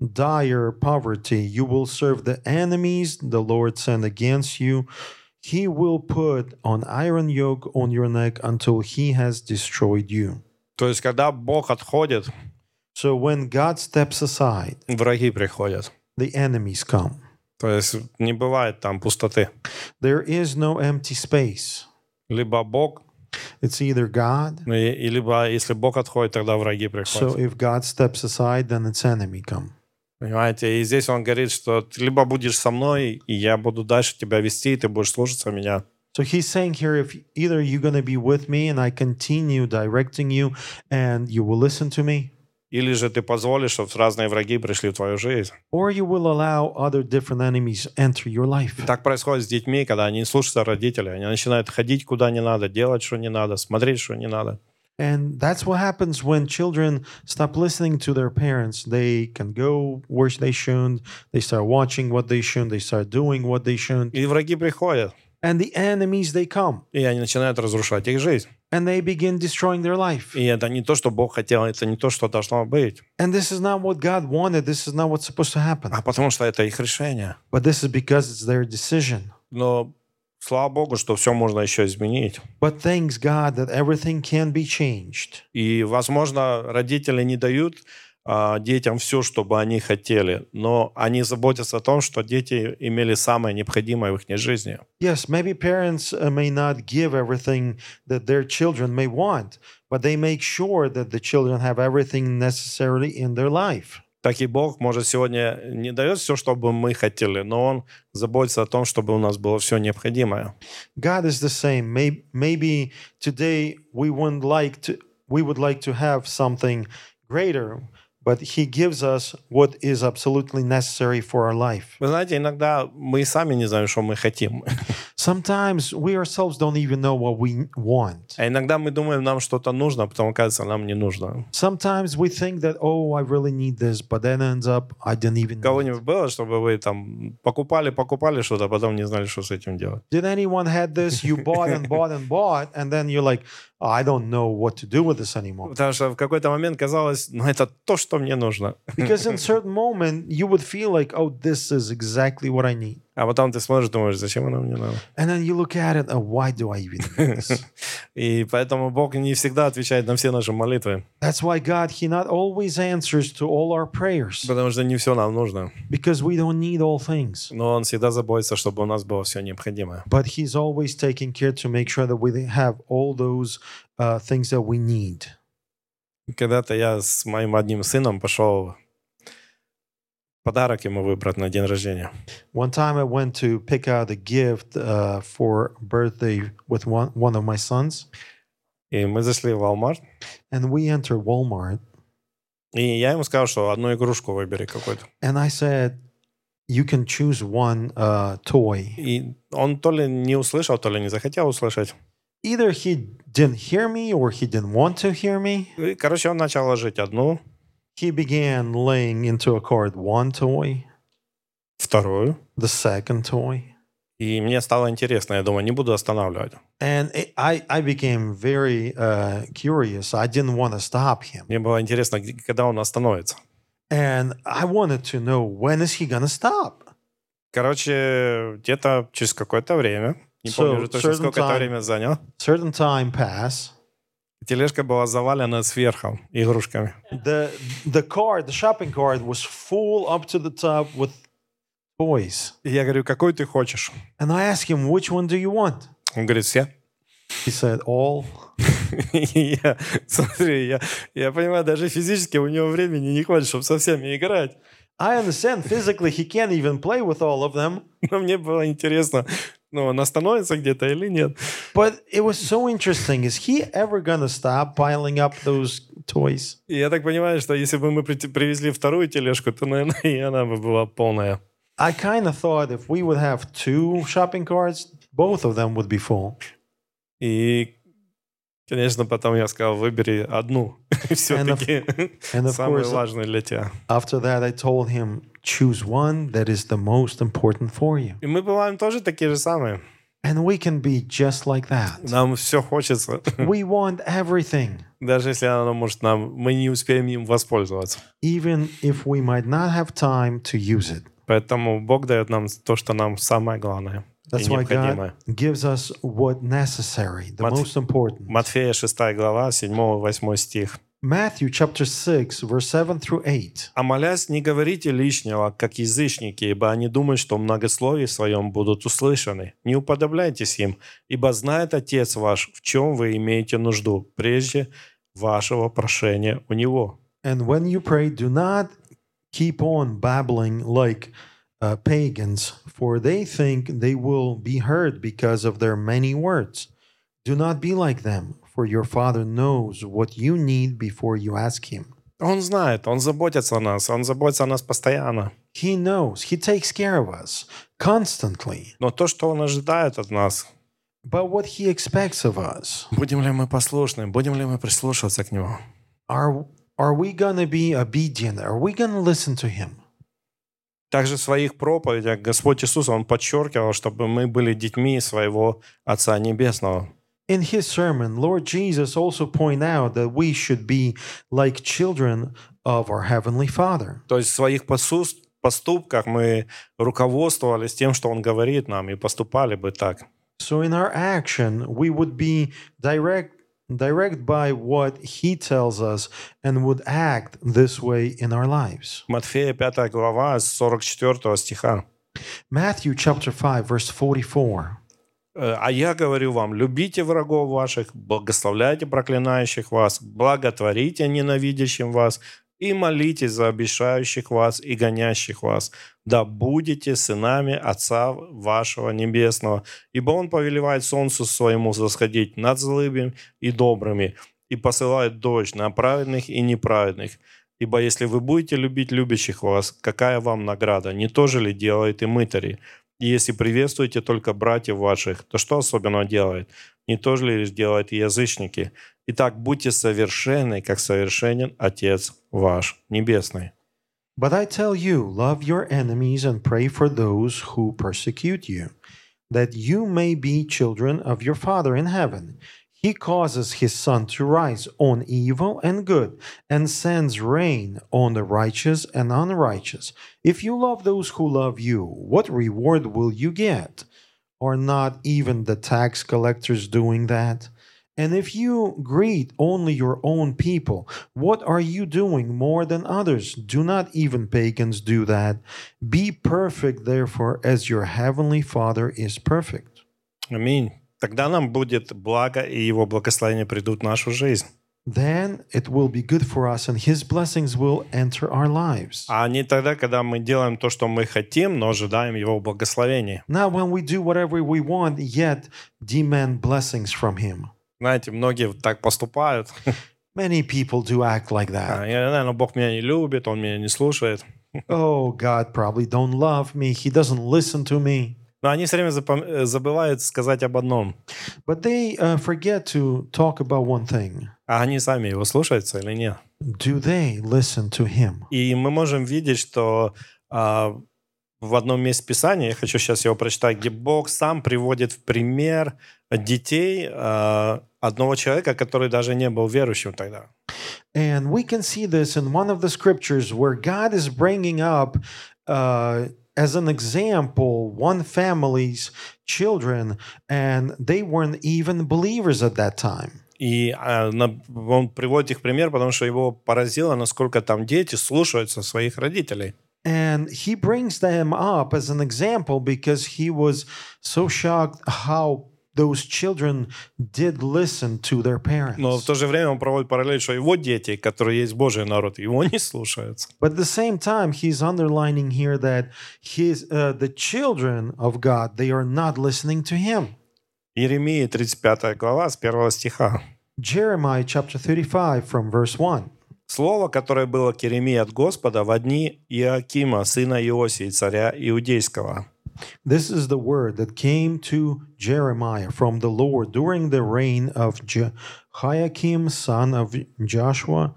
dire poverty, you will serve the enemies the Lord sent against you. He will put an iron yoke on your neck until he has destroyed you. То есть, когда Бог отходит, So when God steps aside, враги приходят. the enemies come. То есть, не бывает там пустоты. There is no empty space. Либо Бог, It's either God. и либо если Бог отходит, тогда враги So приходят. if God steps aside, then its enemy come. Понимаете? И здесь он говорит, что ты либо будешь со мной, и я буду дальше тебя вести, и ты будешь слушаться меня. So he's saying here, if either you're going to be with me and I continue directing you and you will listen to me, Или же ты позволишь, чтобы разные враги пришли в твою жизнь. or you will allow other different enemies enter your life. Так происходит с детьми, когда они не слушаются родителей. Они начинают ходить куда не надо, делать, что не надо, смотреть, что не надо. And that's what happens when children stop listening to their parents. They can go where they shouldn't. They start watching what they shouldn't. They start doing what they shouldn't. И враги приходят, And the enemies, they come. и они начинают разрушать их жизнь. And they begin destroying their life. И это не то, что Бог хотел, это не то, что должно быть. And this is not what God wanted. This is not what's supposed to happen. А потому что это их решение. But this is because it's their decision. Но слава Богу, что все можно еще изменить. But thanks God that everything can be changed. И, возможно, родители не дают детям все, чтобы они хотели, но они заботятся о том, что дети имели самое необходимое в их жизни. Yes, maybe parents may not give everything that their children may want, but they make sure that the children have everything necessary in their life. Так и Бог, может, сегодня не дает все, что бы мы хотели, но Он заботится о том, чтобы у нас было все необходимое. God is the same. Maybe today we would like to have something greater, but He gives us what is absolutely necessary for our life. Вы знаете, иногда мы и сами не знаем, что мы хотим. Sometimes we ourselves don't even know what we want. А иногда мы думаем, нам что-то нужно, а потом оказывается, нам не нужно. Sometimes we think that, oh, I really need this, but then ends up I didn't even У need it. кого-нибудь было, чтобы вы там покупали что-то, а потом не знали, что с этим делать? Did anyone had this? You bought and bought and bought, and then you're like, oh, I don't know what to do with this anymore. Потому что в какой-то момент казалось, ну это то, что мне нужно. Because in a certain moment, you would feel like, oh, this is exactly what I need. А потом ты смотришь, думаешь, зачем оно мне надо? And then you look at it, oh, why do I even need this? И поэтому Бог не всегда отвечает на все наши молитвы, That's why God, He not always answers to all our prayers, потому что не все нам нужно. because we don't need all things. Но Он всегда заботится, чтобы у нас было все необходимое. But He's always taking care to make sure that we have all those things that we need. Когда-то я с моим одним сыном пошел подарок ему выбрать на день рождения. One time I went to pick out a gift for birthday with one of my sons, И мы зашли в Walmart, and we entered Walmart, и я ему сказал, что одну игрушку выбери какую-то. and I said, you can choose one toy. И он то ли не услышал, то ли не захотел услышать. Either he didn't hear me or he didn't want to hear me. И, короче, он начал ложить одну, He began laying into a card one toy, вторую. the second toy. И мне стало интересно, я думаю, не буду останавливать. And I became very curious. I didn't want to stop him. Мне было интересно, когда он остановится. And I wanted to know, when is he going to stop? Короче, где-то через какое-то время, не So, помню уже точно, certain сколько это time- время заняло, Certain time passed. тележка была завалена сверху игрушками. The shopping cart was full up to the top with toys. И я говорю, какой ты хочешь? And I asked him, which one do you want? Он говорит, все. He said, all. И смотри, я понимаю, даже физически у него времени не хватит, чтобы со всеми играть. I understand physically he can't even play with all of them. Но мне было интересно, ну, он остановится где-то или нет. But it was so interesting. Is he ever going to stop piling up those toys? И я так понимаю, что если бы мы привезли вторую тележку, то, наверное, и она бы была полная. I kind of thought if we would have two shopping carts, both of them would be full. И, конечно, потом я сказал, выбери одну. Все-таки And of самую course, важную для тебя. after that, I told him, choose one that is the most important for you. И мы бываем тоже такие же самые. And we can be just like that. Нам все хочется. We want everything, Даже если оно может мы не успеем им воспользоваться. even if we might not have time to use it. Поэтому Бог дает нам то, что нам самое главное и That's why необходимое. God gives us what necessary, the most important. Матфея 6 глава, 7-8 стих. Matthew chapter 6, verse 7 through 8. «А молясь, не говорите лишнего, как язычники, ибо они думают, что в многословии своем будут услышаны. Не уподобляйтесь им, ибо знает Отец ваш, в чем вы имеете нужду, прежде вашего прошения у Него». And when you pray, do not keep on babbling like pagans, for they think they will be heard because of their many words. Do not be like them, for your Father knows what you need before you ask Him. Он знает, Он заботится о нас, Он заботится о нас постоянно. He knows. He takes care of us constantly. Но то, что Он ожидает от нас, But what He expects of us, будем ли мы послушны, будем ли мы прислушиваться к Нему. are we going to be obedient? Are we going to listen to Him? Также в своих проповедях Господь Иисус, Он подчеркивал, чтобы мы были детьми своего Отца Небесного. In His sermon, Lord Jesus also pointed out that we should be like children of our Heavenly Father. То есть в своих поступках мы руководствовались тем, что Он говорит нам, и поступали бы так. So in our action, we would be direct by what he tells us and would act this way in our lives. Матфея 5 глава с 44 стиха. Matthew chapter 5 verse 44. «А я говорю вам, любите врагов ваших, благословляйте проклинающих вас, благотворите ненавидящим вас и молитесь за обещающих вас и гонящих вас, да будете сынами Отца вашего Небесного, ибо Он повелевает солнцу своему восходить над злыми и добрыми, и посылает дождь на праведных и неправедных. Ибо если вы будете любить любящих вас, какая вам награда? Не то же ли делают и мытари? И если приветствуете только братьев ваших, то что особенного делает? Не то же ли делают и язычники? Итак, будьте совершенны, как совершенен Отец ваш Небесный». But I tell you, love your enemies and pray for those who persecute you, that you may be children of your Father in heaven. He causes his sun to rise on evil and good, and sends rain on the righteous and unrighteous. If you love those who love you, what reward will you get? Are not even the tax collectors doing that? And if you greet only your own people, what are you doing more than others? Do not even pagans do that. Be perfect, therefore, as your heavenly Father is perfect. Аминь. Тогда нам будет благо, и Его благословения придут в нашу жизнь. Then it will be good for us, and His blessings will enter our lives. А не тогда, когда мы делаем то, что мы хотим, но ожидаем Его благословения. Not when we do whatever we want, yet demand blessings from Him. Знаете, многие так поступают. Many people do act like that. Наверное, Бог меня не любит, Он меня не слушает. Oh, God probably don't love me. He doesn't listen to me. Но они все время забывают сказать об одном. But they forget to talk about one thing. А они сами Его слушаются или нет? Do they listen to Him? И мы можем видеть, что в одном месте Писания, я хочу сейчас его прочитать, где Бог сам приводит в пример детей одного человека, который даже не был верующим тогда. And we can see this in one of the scriptures where God is bringing up as an example one family's children, and they weren't even believers at that time. И он приводит их в пример, потому что его поразило, насколько там дети слушаются своих родителей. And he brings them up as an example because he was so shocked how those children did listen to their parents. Но в то же время он проводит параллель, что его дети, которые есть Божий народ, его не слушаются. But at the same time, he's underlining here that the children of God, they are not listening to him. Иеремия 35 глава с 1 стиха. Jeremiah chapter 35 from verse 1. Слово, которое было к Иеремии от Господа во дни Иоакима, сына Иосии, царя Иудейского. This is the word that came to Jeremiah from the Lord during the reign of Jehoiakim, son of Joshua,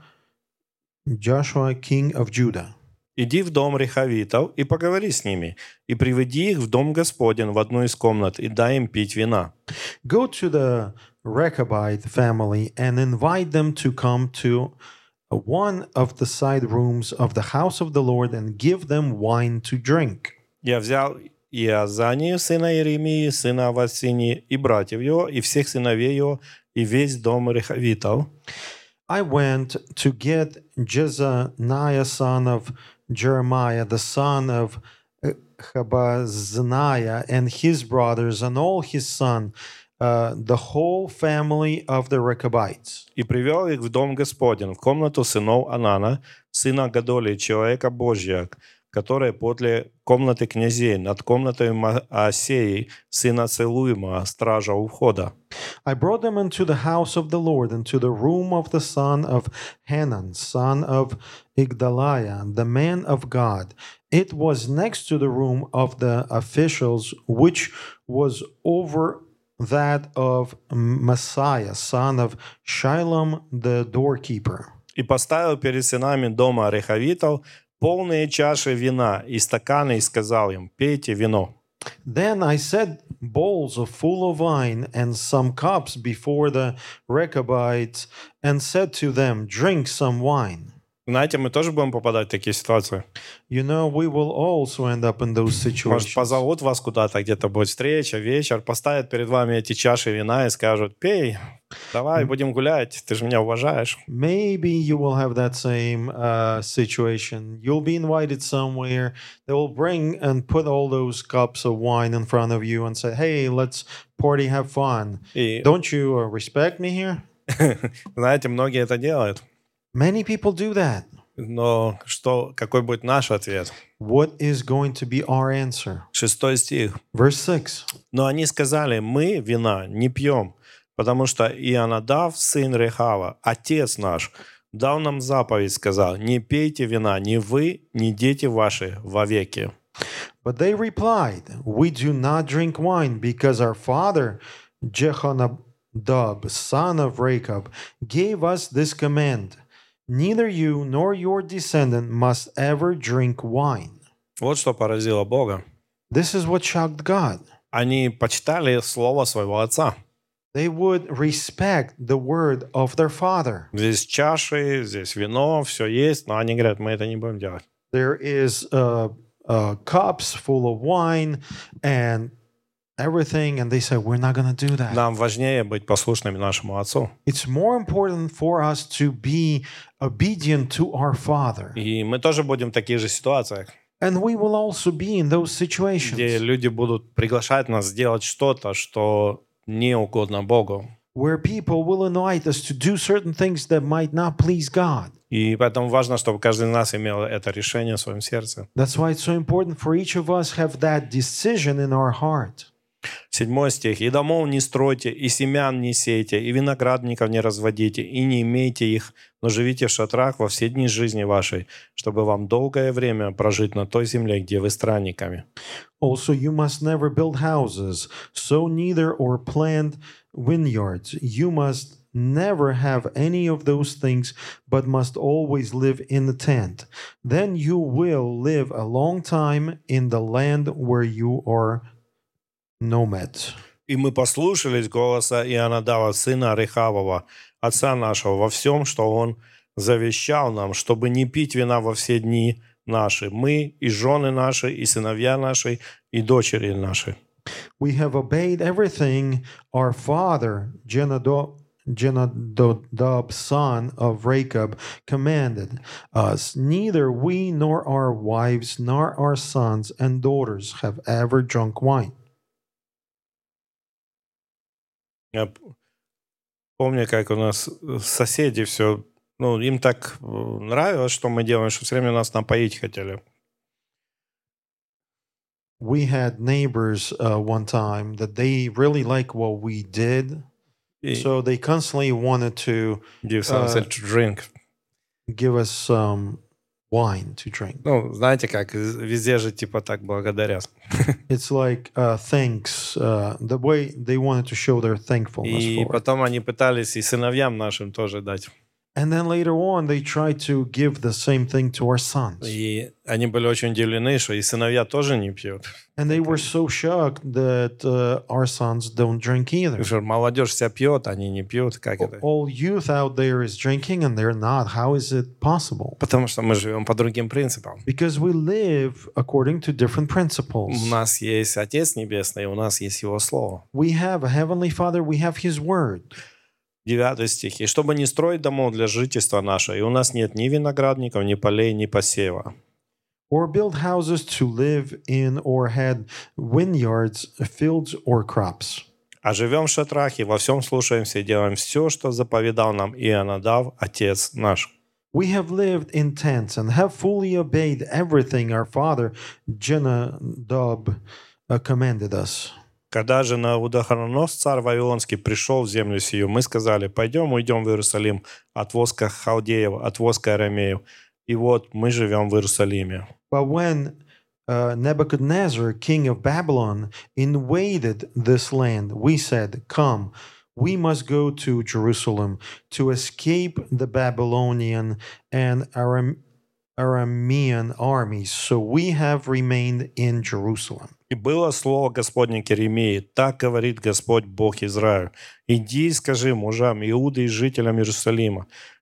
king of Judah. «Иди в дом рехавитов и поговори с ними, и приведи их в дом Господень в одну из комнат, и дай им пить вина». Go to the Rechabite family and invite them to come to one of the side rooms of the house of the Lord and give them wine to drink. Я взял Иазанию, сына Иеремии, сына Авасини, и братьев его, и всех сыновей его, и весь дом рехавитов. I went to get Jezaniah, son of Jeremiah, the son of Habazzaniah, and his brothers, and all his son, the whole family of the Rechabites. И привел их в дом Господень, в комнату сынов Анана, сына Гадоли, человека Божия, которая подле комнаты князей, над комнатой Маасеи, сына Целуима, стража у входа. I brought them into the house of the Lord, into the room of the son of Hanan, son of Igdaliah, the man of God. It was next to the room of the officials, which was over that of Messiah, son of Shilom, the doorkeeper. И поставил перед сынами дома Рехавитов полные чаши вина и стаканы, и сказал им: пейте вино. Then I set bowls full of wine and some cups before the Rechabites, and said to them, drink some wine. Знаете, мы тоже будем попадать в такие ситуации. You know, we will also end up in those Может, situations. позовут вас куда-то, где-то будет встреча, вечер, поставят перед вами эти чаши вина и скажут: пей, давай, будем гулять, ты же меня уважаешь. Maybe you will have that same situation. You'll be invited somewhere. They will bring and put all those cups of wine in front of you and say, "Hey, let's party, have fun. И, Don't you respect me here?" знаете, многие это делают. Many people do that. Но какой будет наш ответ? What is going to be our answer? 6 стих. Verse 6. Но они сказали: мы вина не пьем, потому что Ионадав, сын Рехава, отец наш, дал нам заповедь, сказал: не пейте вина ни вы, ни дети ваши вовеки. But they replied, "We do not drink wine because our father Jehonadab, son of Rechab, gave us this command. Neither you nor your descendant must ever drink wine." Вот что поразило Бога. This is what shocked God. Они почитали слово своего отца. They would respect the word of their father. Здесь чаши, здесь вино, все есть, но они говорят: мы это не будем делать. There is cups full of wine and everything, and they said, "We're not going to do that." Нам важнее быть послушными нашему отцу. It's more important for us to be obedient to our father. И мы тоже будем в таких же ситуациях, And we will also be in those где situations люди будут приглашать нас сделать что-то, что не угодно Богу. where people will invite us to do certain things that might not please God. И поэтому важно, чтобы каждый из нас имел это решение в своем сердце. That's why it's so important for each of us have that decision in our heart. 7 стих. «И домов не стройте, и семян не сейте, и виноградников не разводите, и не имейте их, но живите в шатрах во все дни жизни вашей, чтобы вам долгое время прожить на той земле, где вы странниками». Also, you must never build houses, sow neither or plant vineyards. You must never have any of those things, but must always live in a tent. Then you will live a long time in the land where you are nomads. «И мы послушались голоса Ионадава, сына Рехавова, отца нашего, во всем, что он завещал нам, чтобы не пить вина во все дни наши, мы и жены наши, и сыновья наши, и дочери наши». We have obeyed everything our father, Jenadab, son of Rechab, commanded us. Neither we nor our wives nor our sons and daughters have ever drunk wine. Я помню, как у нас соседи все, им так нравилось, что мы делаем, что все время нас напоить хотели. We had neighbors one time that they really like what we did, so they constantly wanted to Give something to drink. give us some wine to drink. Знаете как, везде же типа так благодарят. It's like thanks, the way they wanted to show their thankfulness И for it. потом они пытались и сыновьям нашим тоже дать. And then later on, they tried to give the same thing to our sons. И они были очень удивлены, что и сыновья тоже не пьют. And they were so shocked that our sons don't drink either. Потому что молодежь вся пьет, они не пьют. Как это? All youth out there is drinking and they're not. How is it possible? Потому что мы живем по другим принципам. Because we live according to different principles. У нас есть Отец Небесный, у нас есть Его Слово. We have a Heavenly Father, we have His Word. 9 стих. «И чтобы не строить домов для жительства нашего, и у нас нет ни виноградников, ни полей, ни посева». Or build houses to live in, or had vineyards, fields, or crops. А живем в шатрах и во всем слушаемся и делаем все, что заповедал нам Ионадав, Отец наш. We have lived in tents and have fully obeyed everything our father Jenadab commanded us. Когда же Навуходоносор, царь Вавилонский, пришел в землю сию, мы сказали: пойдем, уйдем в Иерусалим от воска халдеев, от воска арамеев. И вот мы живем в Иерусалиме. But when Nebuchadnezzar, king of Babylon, invaded this land, we said, "Come, we must go to Jerusalem to escape the Babylonian and Aramean armies. So we have remained in Jerusalem." И было слово Господне к Иеремии: так говорит Господь Бог Израиль: иди и скажи мужам Иуды и жителям Иерусалима: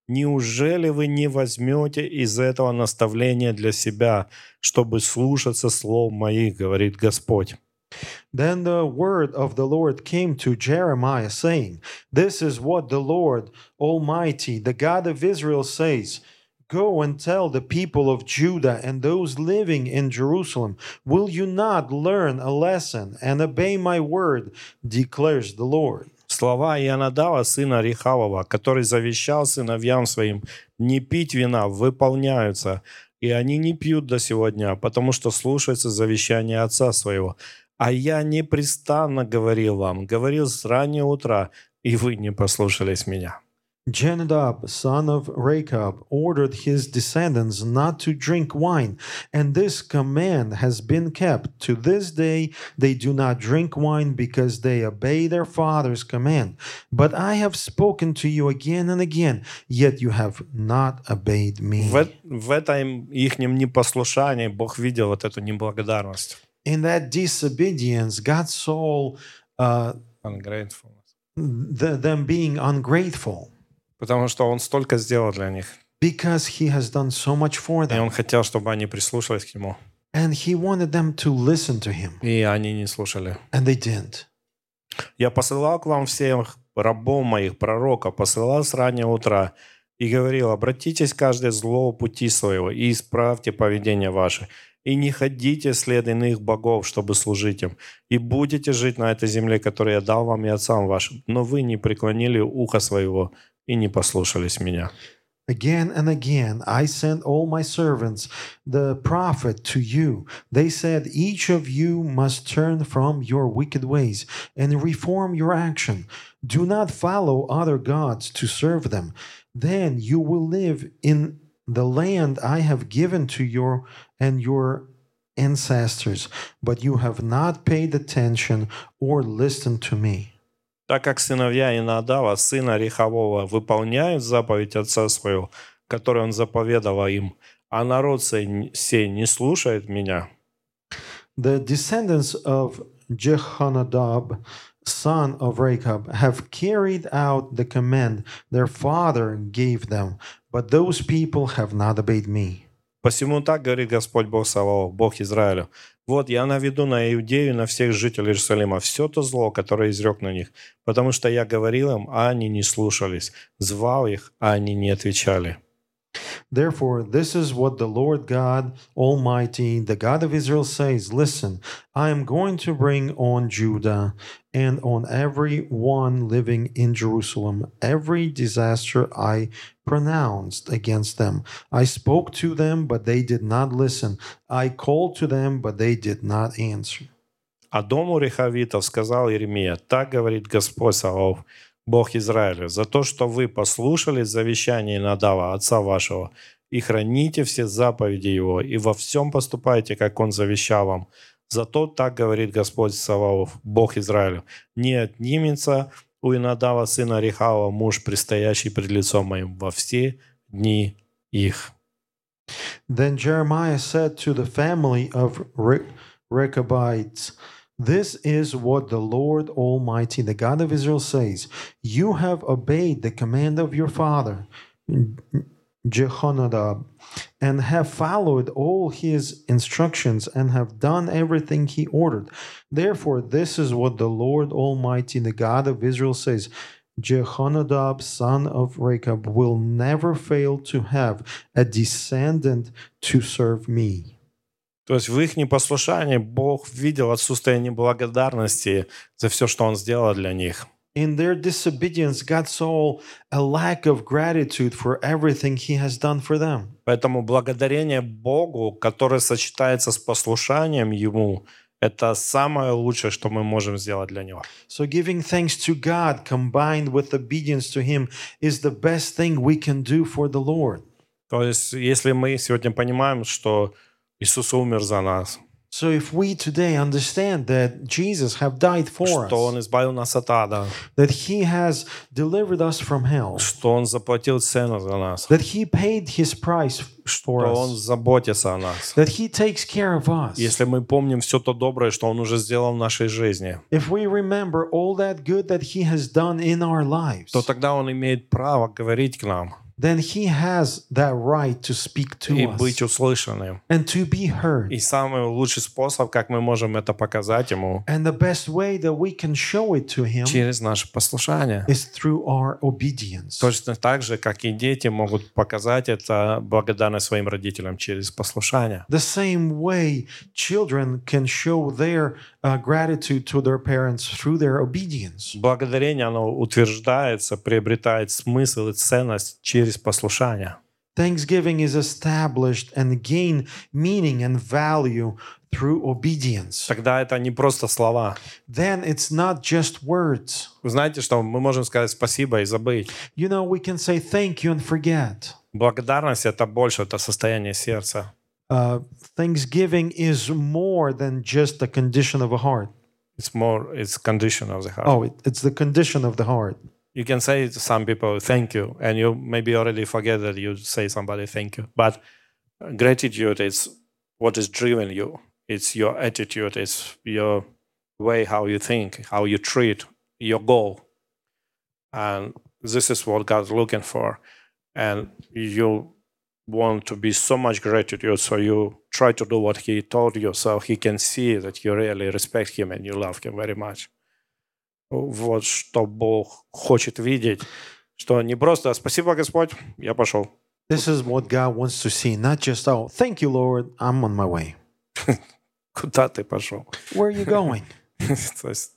Неужели вы не возьмете из этого наставления для себя, чтобы слушаться слов моих, говорит Господь? Then the word of the Lord came to Jeremiah, saying, This is what the Lord Almighty, the God of Israel, says. Go and tell the people of Judah and those living in Jerusalem, will you not learn a lesson and obey my word, declares the Lord. Слова Ионадава, сына Рехавова, который завещал сыновьям своим не пить вина, выполняются, и они не пьют до сего дня, потому что слушаются завещания отца своего. А я непрестанно говорил вам, говорил с раннего утра, и вы не послушались меня. Jonadab, son of Rechab, ordered his descendants not to drink wine, and this command has been kept. To this day they do not drink wine because they obey their father's command. But I have spoken to you again and again, yet you have not obeyed me. В этом ихнем непослушании Бог видел вот эту неблагодарность. In that disobedience, God saw Ungratefulness. them being ungrateful. Потому что Он столько сделал для них. Because he has done so much for И them. Он хотел, чтобы они прислушались к Нему. And he wanted them to listen to him. И они не слушали. And they didn't. «Я посылал к вам всех рабов моих, пророка, посылал с раннего утра, и говорил, обратитесь каждое злого пути своего, и исправьте поведение ваше, и не ходите след иных богов, чтобы служить им, и будете жить на этой земле, которую я дал вам и отцам вашим. Но вы не преклонили ухо своего и не послушались меня». Again and again, I sent all my servants, the prophet, to you. They said, each of you must turn from your wicked ways and reform your action. Do not follow other gods to serve them. Then you will live in the land I have given to you and your ancestors, but you have not paid attention or listened to me. Так как сыновья Ионадава, сына Рехавова, выполняют заповедь отца своего, которую он заповедовал им, а народ сей не слушает меня. The descendants of Jehonadab, son of Rechab, have carried out the command their father gave them, but those people have not obeyed me. Посему так говорит Господь Бог Саваоф, Бог Израилю. Вот я наведу на Иудею, на всех жителей Иерусалима все то зло, которое изрек на них, потому что я говорил им, а они не слушались, звал их, а они не отвечали. Therefore, this is what the Lord God Almighty, the God of Israel, says. Listen, I am going to bring on Judah and on every one living in Jerusalem every disaster I pronounced against them. I spoke to them, but they did not listen. I called to them, but they did not answer. А дому Рехавитов сказал Иеремия, так говорит Господь Саваоф, Бог Израиля, за то, что вы послушали завещание Ионадава, отца вашего, и храните все заповеди его, и во всем поступайте, как он завещал вам. Зато так говорит Господь Саваоф, Бог Израиля, не отнимется у Ионадава, сына Рехава, муж, предстоящий пред лицом моим, во все дни их. Then Jeremiah said to the family of Rechabites, This is what the Lord Almighty, the God of Israel, says. You have obeyed the command of your father, Jehonadab, and have followed all his instructions and have done everything he ordered. Therefore, this is what the Lord Almighty, the God of Israel, says. Jehonadab, son of Rechab, will never fail to have a descendant to serve me. То есть в их непослушании Бог видел отсутствие неблагодарности за все, что Он сделал для них. In their disobedience, God saw a lack of gratitude for everything He has done for them. Поэтому благодарение Богу, которое сочетается с послушанием Ему, это самое лучшее, что мы можем сделать для Него. So giving thanks to God combined with obedience to Him is the best thing we can do for the Lord. То есть если мы сегодня понимаем, что Иисус умер за нас, So if we today understand that Jesus have died for что us, Он избавил нас от ада, that He has delivered us from hell, что Он заплатил цену за нас, that He paid His price for что Он us, заботится о нас. that He takes care of us. Если мы помним все то доброе, что Он уже сделал в нашей жизни, If we remember all that good that He has done in our lives, то тогда Он имеет право говорить к нам. then he has that right to speak и to быть us услышанным. and to be heard. И самый лучший способ, как мы можем это показать Ему, And the best way that we can show it to him через наше послушание. is through our obedience. Точно так же, как и дети могут показать это благодарность своим родителям через послушание. The same way children can show their gratitude to their parents through their obedience. Благодарение, оно утверждается, приобретает смысл и ценность через послушание. Thanksgiving is established and gain meaning and value through obedience. Тогда это не просто слова. Then it's not just words. Вы знаете, что мы можем сказать спасибо и забыть. You know, we can say thank you and forget. Благодарность — это больше, это состояние сердца. Thanksgiving is more than just the condition of a heart. It's condition of the heart. Oh, it's the condition of the heart. You can say to some people, thank you, and you maybe already forget that you say somebody thank you. But gratitude is what is driven you. It's your attitude, it's your way how you think, how you treat, your goal. And this is what God's looking for. And you want to be so much gratitude, so you try to do what He told you, so He can see that you really respect Him and you love Him very much. Вот что Бог хочет видеть, что не просто «Спасибо, Господь, я пошел». This is what God wants to see, not just, oh, thank you, Lord, I'm on my way. Куда ты пошел? Where are you going? То есть,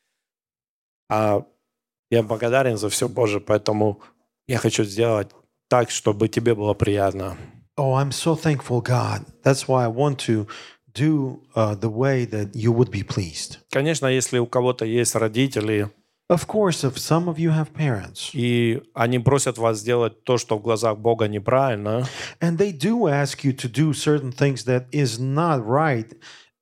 я благодарен за все, Боже, поэтому я хочу сделать так, чтобы тебе было приятно. Oh, I'm so thankful, God. That's why I want to do the way that you would be pleased. Конечно, если у кого-то есть родители, Of course, if some of you have parents, и они просят вас сделать то, что в глазах Бога неправильно, and they do ask you to do certain things that is not right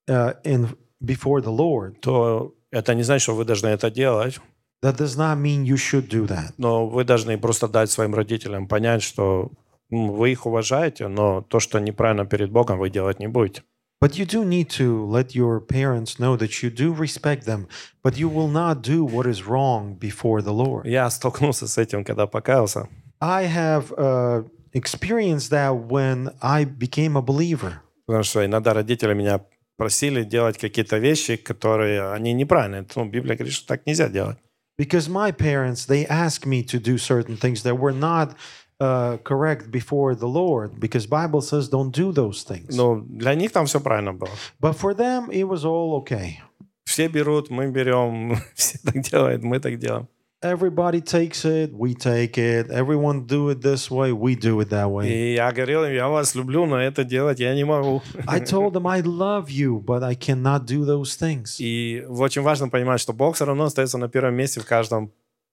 before the Lord, то это не значит, что вы должны это делать, that does not mean you should do that. но вы должны просто дать своим родителям понять, что вы их уважаете, но то, что неправильно перед Богом, вы делать не будете. But you do need to let your parents know that you do respect them, but you will not do what is wrong before the Lord. Я столкнулся с этим, когда покаялся. I have experienced that when I became a believer. Потому что иногда родители меня просили делать какие-то вещи, которые они неправильные. Библия говорит, что так нельзя делать. Because my parents, they asked me to do certain things that were not correct before the Lord, because Bible says don't do those things. Но для них там все правильно было. But for them, it was all okay. Все берут, мы берем, все так делают, мы так делаем. Everybody takes it, we take it. Everyone do it this way, we do it that way. И я говорил им, я вас люблю, но это делать я не могу. I told them I love you, but I cannot do those things. И очень важно понимать, что Бог все равно остается на первом месте в каждом,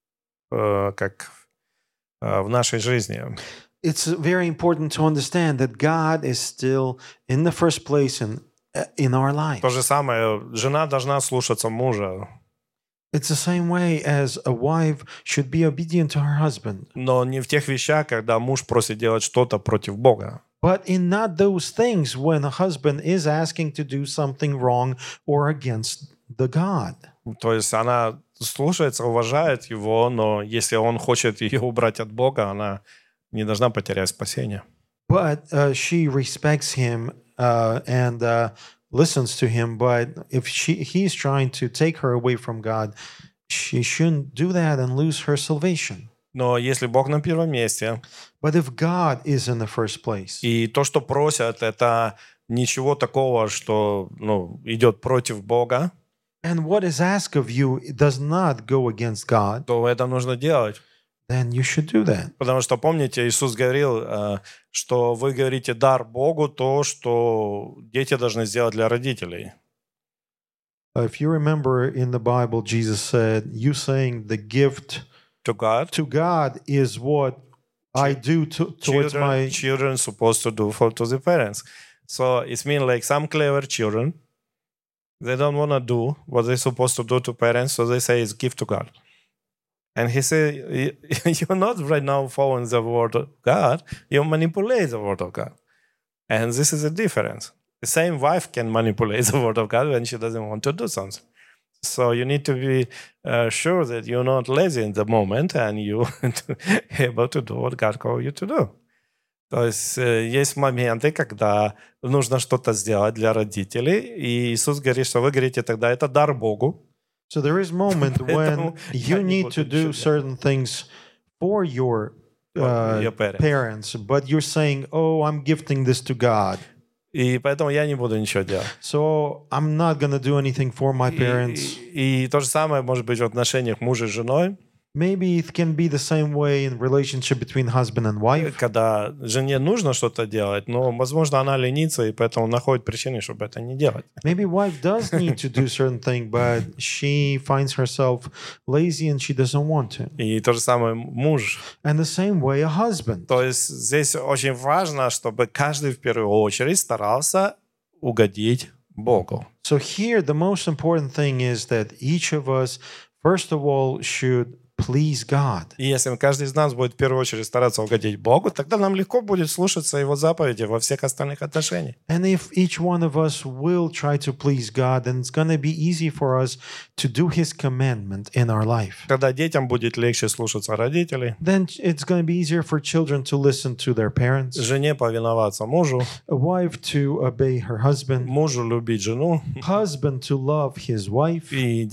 как в нашей жизни. It's very important to understand that God is still in the first place in our life. То же самое, жена должна слушаться мужа. It's the same way as a wife should be obedient to her husband. Но не в тех вещах, когда муж просит делать что-то против Бога. But in not those things when a husband is asking to do something wrong or against the God. То есть она слушается, уважает его, но если он хочет ее убрать от Бога, она не должна потерять спасение. But she respects him and listens to him. But if he's trying to take her away from God, she shouldn't do that and lose her salvation. Но если Бог на первом месте, But if God is in the first place, и то, что просят, это ничего такого, что идет против Бога, and what is asked of you does not go against God, то это нужно делать. then you should do that. Потому что, помните, Иисус говорил, что вы говорите дар Богу то, что дети должны сделать для родителей. If you remember in the Bible, Jesus said, you saying the gift To God is what I do towards my... children supposed to do to the parents. So it means like some clever children, they don't want to do what they're supposed to do to parents, so they say it's gift to God. And he said, you're not right now following the word of God, you manipulate the word of God. And this is a difference. The same wife can manipulate the word of God when she doesn't want to do something. So you need to be sure that you're not lazy in the moment and you're able to do what God called you to do. То есть есть моменты, когда нужно что-то сделать для родителей, и Иисус говорит, что вы говорите тогда, это дар Богу. So there is moment when Поэтому я you не need буду to do ничего certain things for your your parents. parents, but you're saying, "Oh, I'm gifting this to God, И поэтому я не буду ничего делать. so I'm not gonna do anything for my parents." И то же самое может быть в отношениях мужа с женой, Maybe it can be the same way in relationship between husband and wife. когда жене нужно что-то делать, но, возможно, она ленится, и поэтому находит причины, чтобы это не делать. Maybe wife does need to do certain thing, but she finds herself lazy and she doesn't want to. И то же самое муж. And the same way a husband. То есть здесь очень важно, чтобы каждый в первую очередь старался угодить Богу. So here, the most important thing is that each of us, first of all, should please God. И если каждый из нас будет в первую очередь стараться угодить Богу, тогда нам легко будет слушаться Его заповеди во всех остальных отношениях. And if each one of us will try to please God, then it's going to be easy for us to do His commandment in our life. Когда детям будет легче слушаться родителей, Then it's going to be easier for children to listen to their parents, жене повиноваться мужу, a wife to obey her husband, мужу любить жену, husband to love his wife, и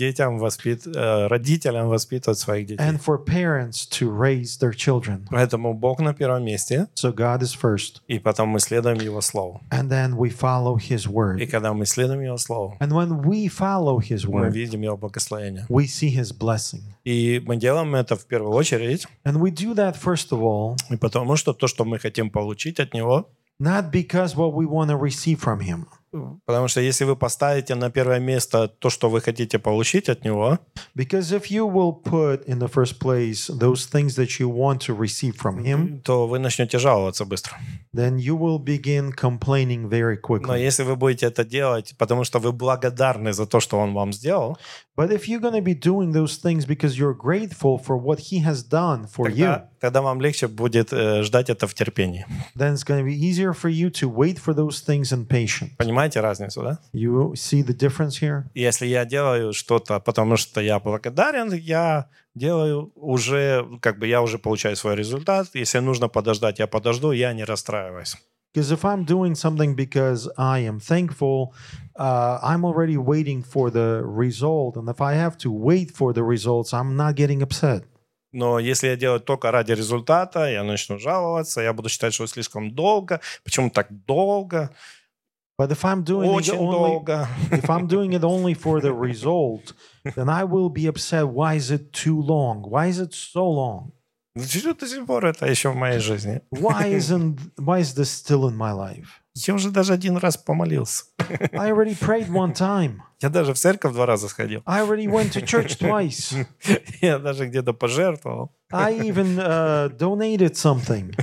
родителям воспитывать своих детей. and for parents to raise their children. Поэтому Бог на первом месте, So God is first, и потом мы следуем Его Слову. and then we follow His И word. когда мы следуем Его Слову, And when we follow His мы word, видим Его благословение. we see His blessing. И мы делаем это в первую очередь, And we do that, first of all, и потому что то, что мы хотим получить от Него, not because what we want to receive from Him. потому что если вы поставите на первое место то, что вы хотите получить от Него, Because if you will put in the first place those things that you want to receive from Him, то вы начнете жаловаться быстро. then you will begin complaining very Но quickly. если вы будете это делать, потому что вы благодарны за то, что Он вам сделал, But if you're going to be doing those things because you're grateful for what He has done for you, тогда вам легче будет ждать это в терпении. then it's going to be easier for you to wait for those things in patience. Понимаете разницу, да? You see the difference here? Если я делаю что-то, потому что я благодарен, я делаю уже, я уже получаю свой результат. Если нужно подождать, я подожду, я не расстраиваюсь. Because if I'm doing something because I am thankful, I'm already waiting for the result. And if I have to wait for the results, I'm not getting upset. Но если я делаю только ради результата, я начну жаловаться, я буду считать, что слишком долго. Почему так долго? But if I'm doing it Очень only, долго. if I'm doing it only for the result, then I will be upset. Why is it too long? Why is it so long? Почему до сих пор это еще в моей жизни? Why is this still in my life? Я уже даже один раз помолился. I already prayed one time. Я даже в церковь 2 раза сходил. I already went to church twice. Я даже где-то пожертвовал. I even donated something.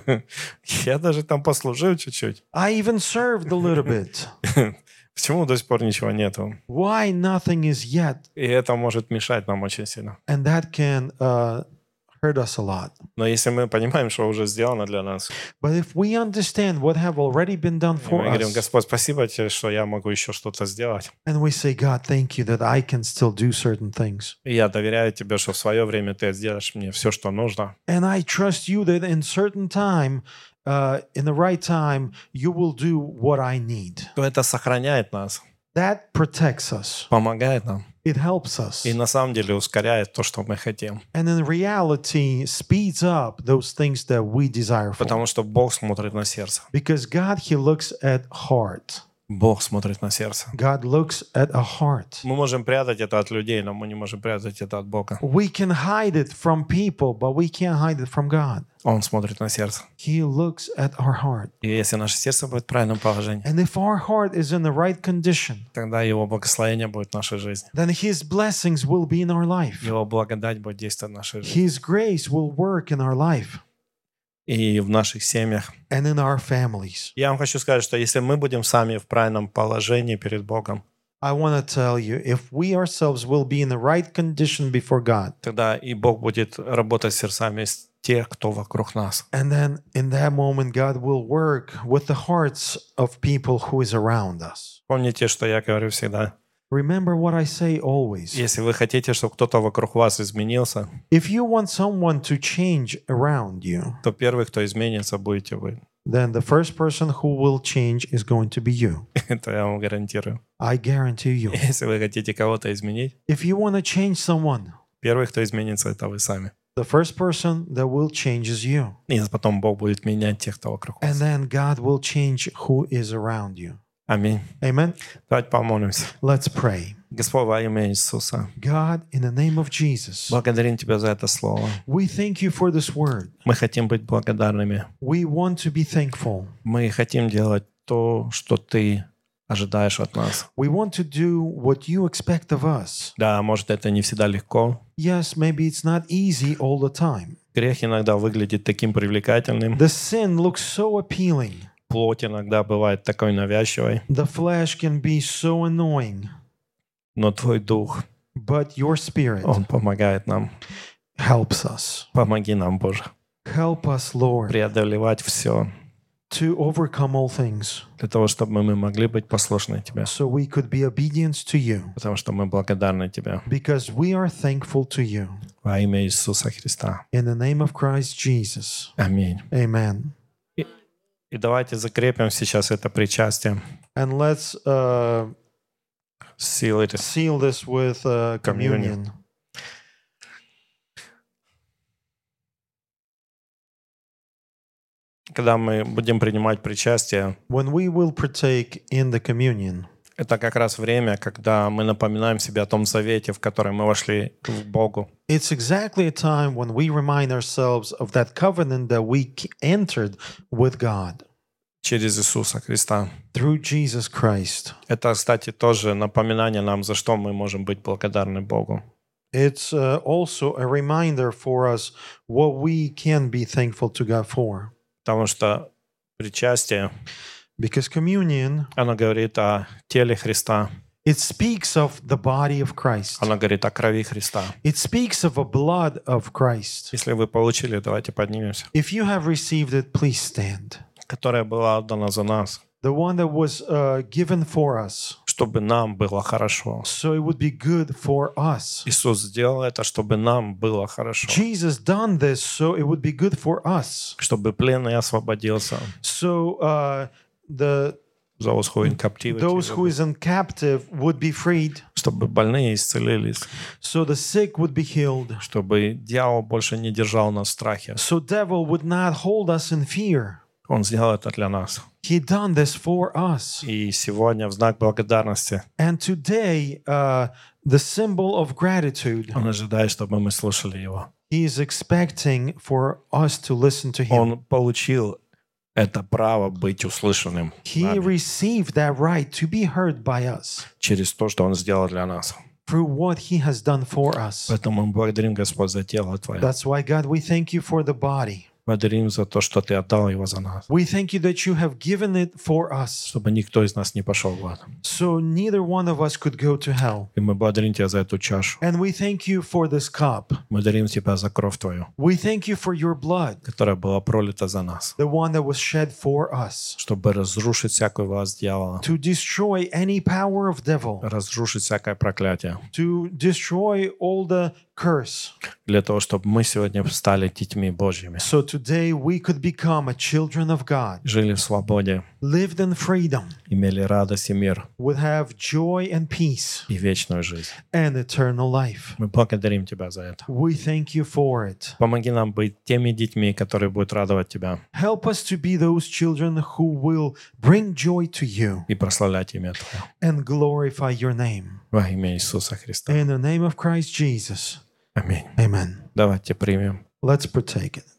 Я даже там послужил чуть-чуть. I even served a little bit. Почему до сих пор ничего нету? Why nothing is yet? И это может мешать нам очень сильно. And that can hurt us a lot. Но если мы понимаем, что уже сделано для нас, But if we understand what have already been done и for мы говорим: us, Господь, спасибо тебе, что я могу еще что-то сделать. and we say, God, thank you that I can still do certain things. И я доверяю тебе, что в свое время ты сделаешь мне все, что нужно. And I trust you that in certain time, in the right time, you will do what I need. То это сохраняет нас, That protects us. помогает нам It helps us. и на самом деле ускоряет то, что мы хотим. And in reality, speeds up those things that we desire for. Потому что Бог смотрит на сердце. Because God, He looks at heart. Бог смотрит на сердце. God looks at a heart. Мы можем прятать это от людей, но мы не можем прятать это от Бога. We can hide it from people, but we can't hide it from God. Он смотрит на сердце. He looks at our heart. И если наше сердце будет в правильном положении, And if our heart is in the right condition, тогда Его благословение будет в нашей жизни. then His blessings will be in our life. Его благодать будет действовать в нашей жизни. His grace will work in our life И в наших семьях. and in our families. Я вам хочу сказать, что если мы будем сами в правильном положении перед Богом, I want to tell you, if we ourselves will be in the right condition before God, тогда и Бог будет работать с сердцами тех, кто вокруг нас. and then in that moment, God will work with the hearts of people who is around us. Помните, что я говорю всегда? Remember what I say always. Если вы хотите, чтобы кто-то вокруг вас изменился, If you want someone to change around you, то первый, кто изменится, будете вы. then the first person who will change is going to be you. Это я вам гарантирую. I guarantee you. Если вы хотите кого-то изменить, If you want to change someone, первый, кто изменится, это вы сами. the first person that will change is you. И потом Бог будет менять тех, кто вокруг And вас. then God will change who is around you. Аминь. Amen. Давайте помолимся. Let's pray. Господь, во имя Иисуса, God, in the name of Jesus, благодарим Тебя за это слово. we thank you for this word. Мы хотим быть благодарными. We want to be thankful. Мы хотим делать то, что Ты ожидаешь от нас. We want to do what you expect of us. Да, может, это не всегда легко. Yes, maybe it's not easy all the time. Грех иногда выглядит таким привлекательным. The sin looks so appealing. Плоть иногда бывает такой навязчивой. The flesh can be so annoying. Но Твой Дух, But your Spirit Он помогает нам. helps us. Помоги нам, Боже, Help us, Lord, преодолевать все, to overcome all things для того, чтобы мы могли быть послушны Тебе, so we could be obedient to you потому что мы благодарны Тебе. because we are thankful to you. Во имя Иисуса Христа. In the name of Christ Jesus. Аминь. Amen. И давайте закрепим сейчас это причастие. And let's Seal it. seal this with communion. Когда мы будем принимать причастие, When we will partake in the communion, это как раз время, когда мы напоминаем себе о том завете, в который мы вошли к Богу. it's exactly a time when we remind ourselves of that covenant that we entered with God Через Иисуса Христа. through Jesus Christ. Это, кстати, тоже напоминание нам, за что мы можем быть благодарны Богу. It's also a reminder for us what we can be thankful to God for. Потому что причастие, Because communion, оно говорит о теле Христа, it speaks of the body of Christ. оно говорит о крови Христа. It speaks of a blood of Christ. Если вы получили, давайте поднимемся. If you have received it, please stand. Которая была отдана за нас, The one that was given for us, чтобы нам было хорошо. so it would be good for us. Иисус сделал это, чтобы нам было хорошо. Jesus done this so it would be good for us. Чтобы пленный освободился. So Those who in captivity. those who is in captive would be freed. Чтобы больные исцелились. So the sick would be healed. Чтобы дьявол больше не держал нас в страхе. So devil would not hold us in fear. Он сделал это для нас. He done this for us. И сегодня в знак благодарности And today, the symbol of gratitude, Он ожидает, чтобы мы слушали Его. he is expecting for us to listen to him. Он получил это право быть услышанным He нами received that right to be heard by us через то, что Он сделал для нас. through what he has done for us. Поэтому мы благодарим, Господь, за тело Твое. That's why, God, we thank you for the body. Благодарим за то, что Ты отдал его за нас. We thank you that you have given it for us, Чтобы никто из нас не пошел в ад. so neither one of us could go to hell. И мы благодарим Тебя за эту чашу. And we thank you for this cup. Благодарим Тебя за кровь Твою, We thank you for your blood, которая была пролита за нас, the one that was shed for us, чтобы разрушить всякую власть дьявола, to destroy any power of devil, разрушить всякое проклятие, to destroy all the curse. для того, чтобы мы сегодня стали детьми Божьими, So today we could become a children of God, жили в свободе, lived in freedom, имели радость и мир would have joy and peace и вечную жизнь. and eternal life. Мы благодарим Тебя за это. We thank you for it. Помоги нам быть теми детьми, которые будут радовать Тебя Help us to be those children who will bring joy to you и прославлять имя Твое. and glorify your name. Во имя Иисуса Христа. In the name of Christ Jesus. Аминь. Amen. Давайте примем. Let's partake it.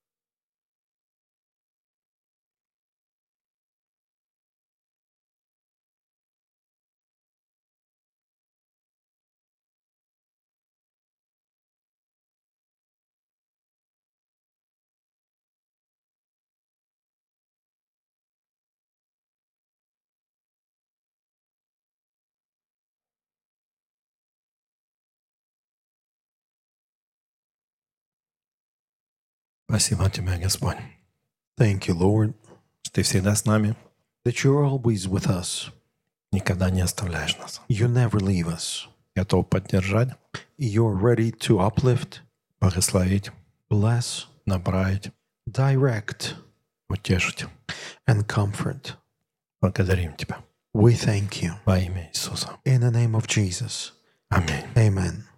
Спасибо Тебе, Господь, Thank you, Lord, что Ты всегда с нами. that you're always with us. никогда не оставляешь нас. You never leave us. Готов поддержать, You're ready to uplift, благословить, bless, направить, direct, утешить. and comfort. Благодарим Тебя We thank you. во имя Иисуса. In the name of Jesus. Аминь. Amen.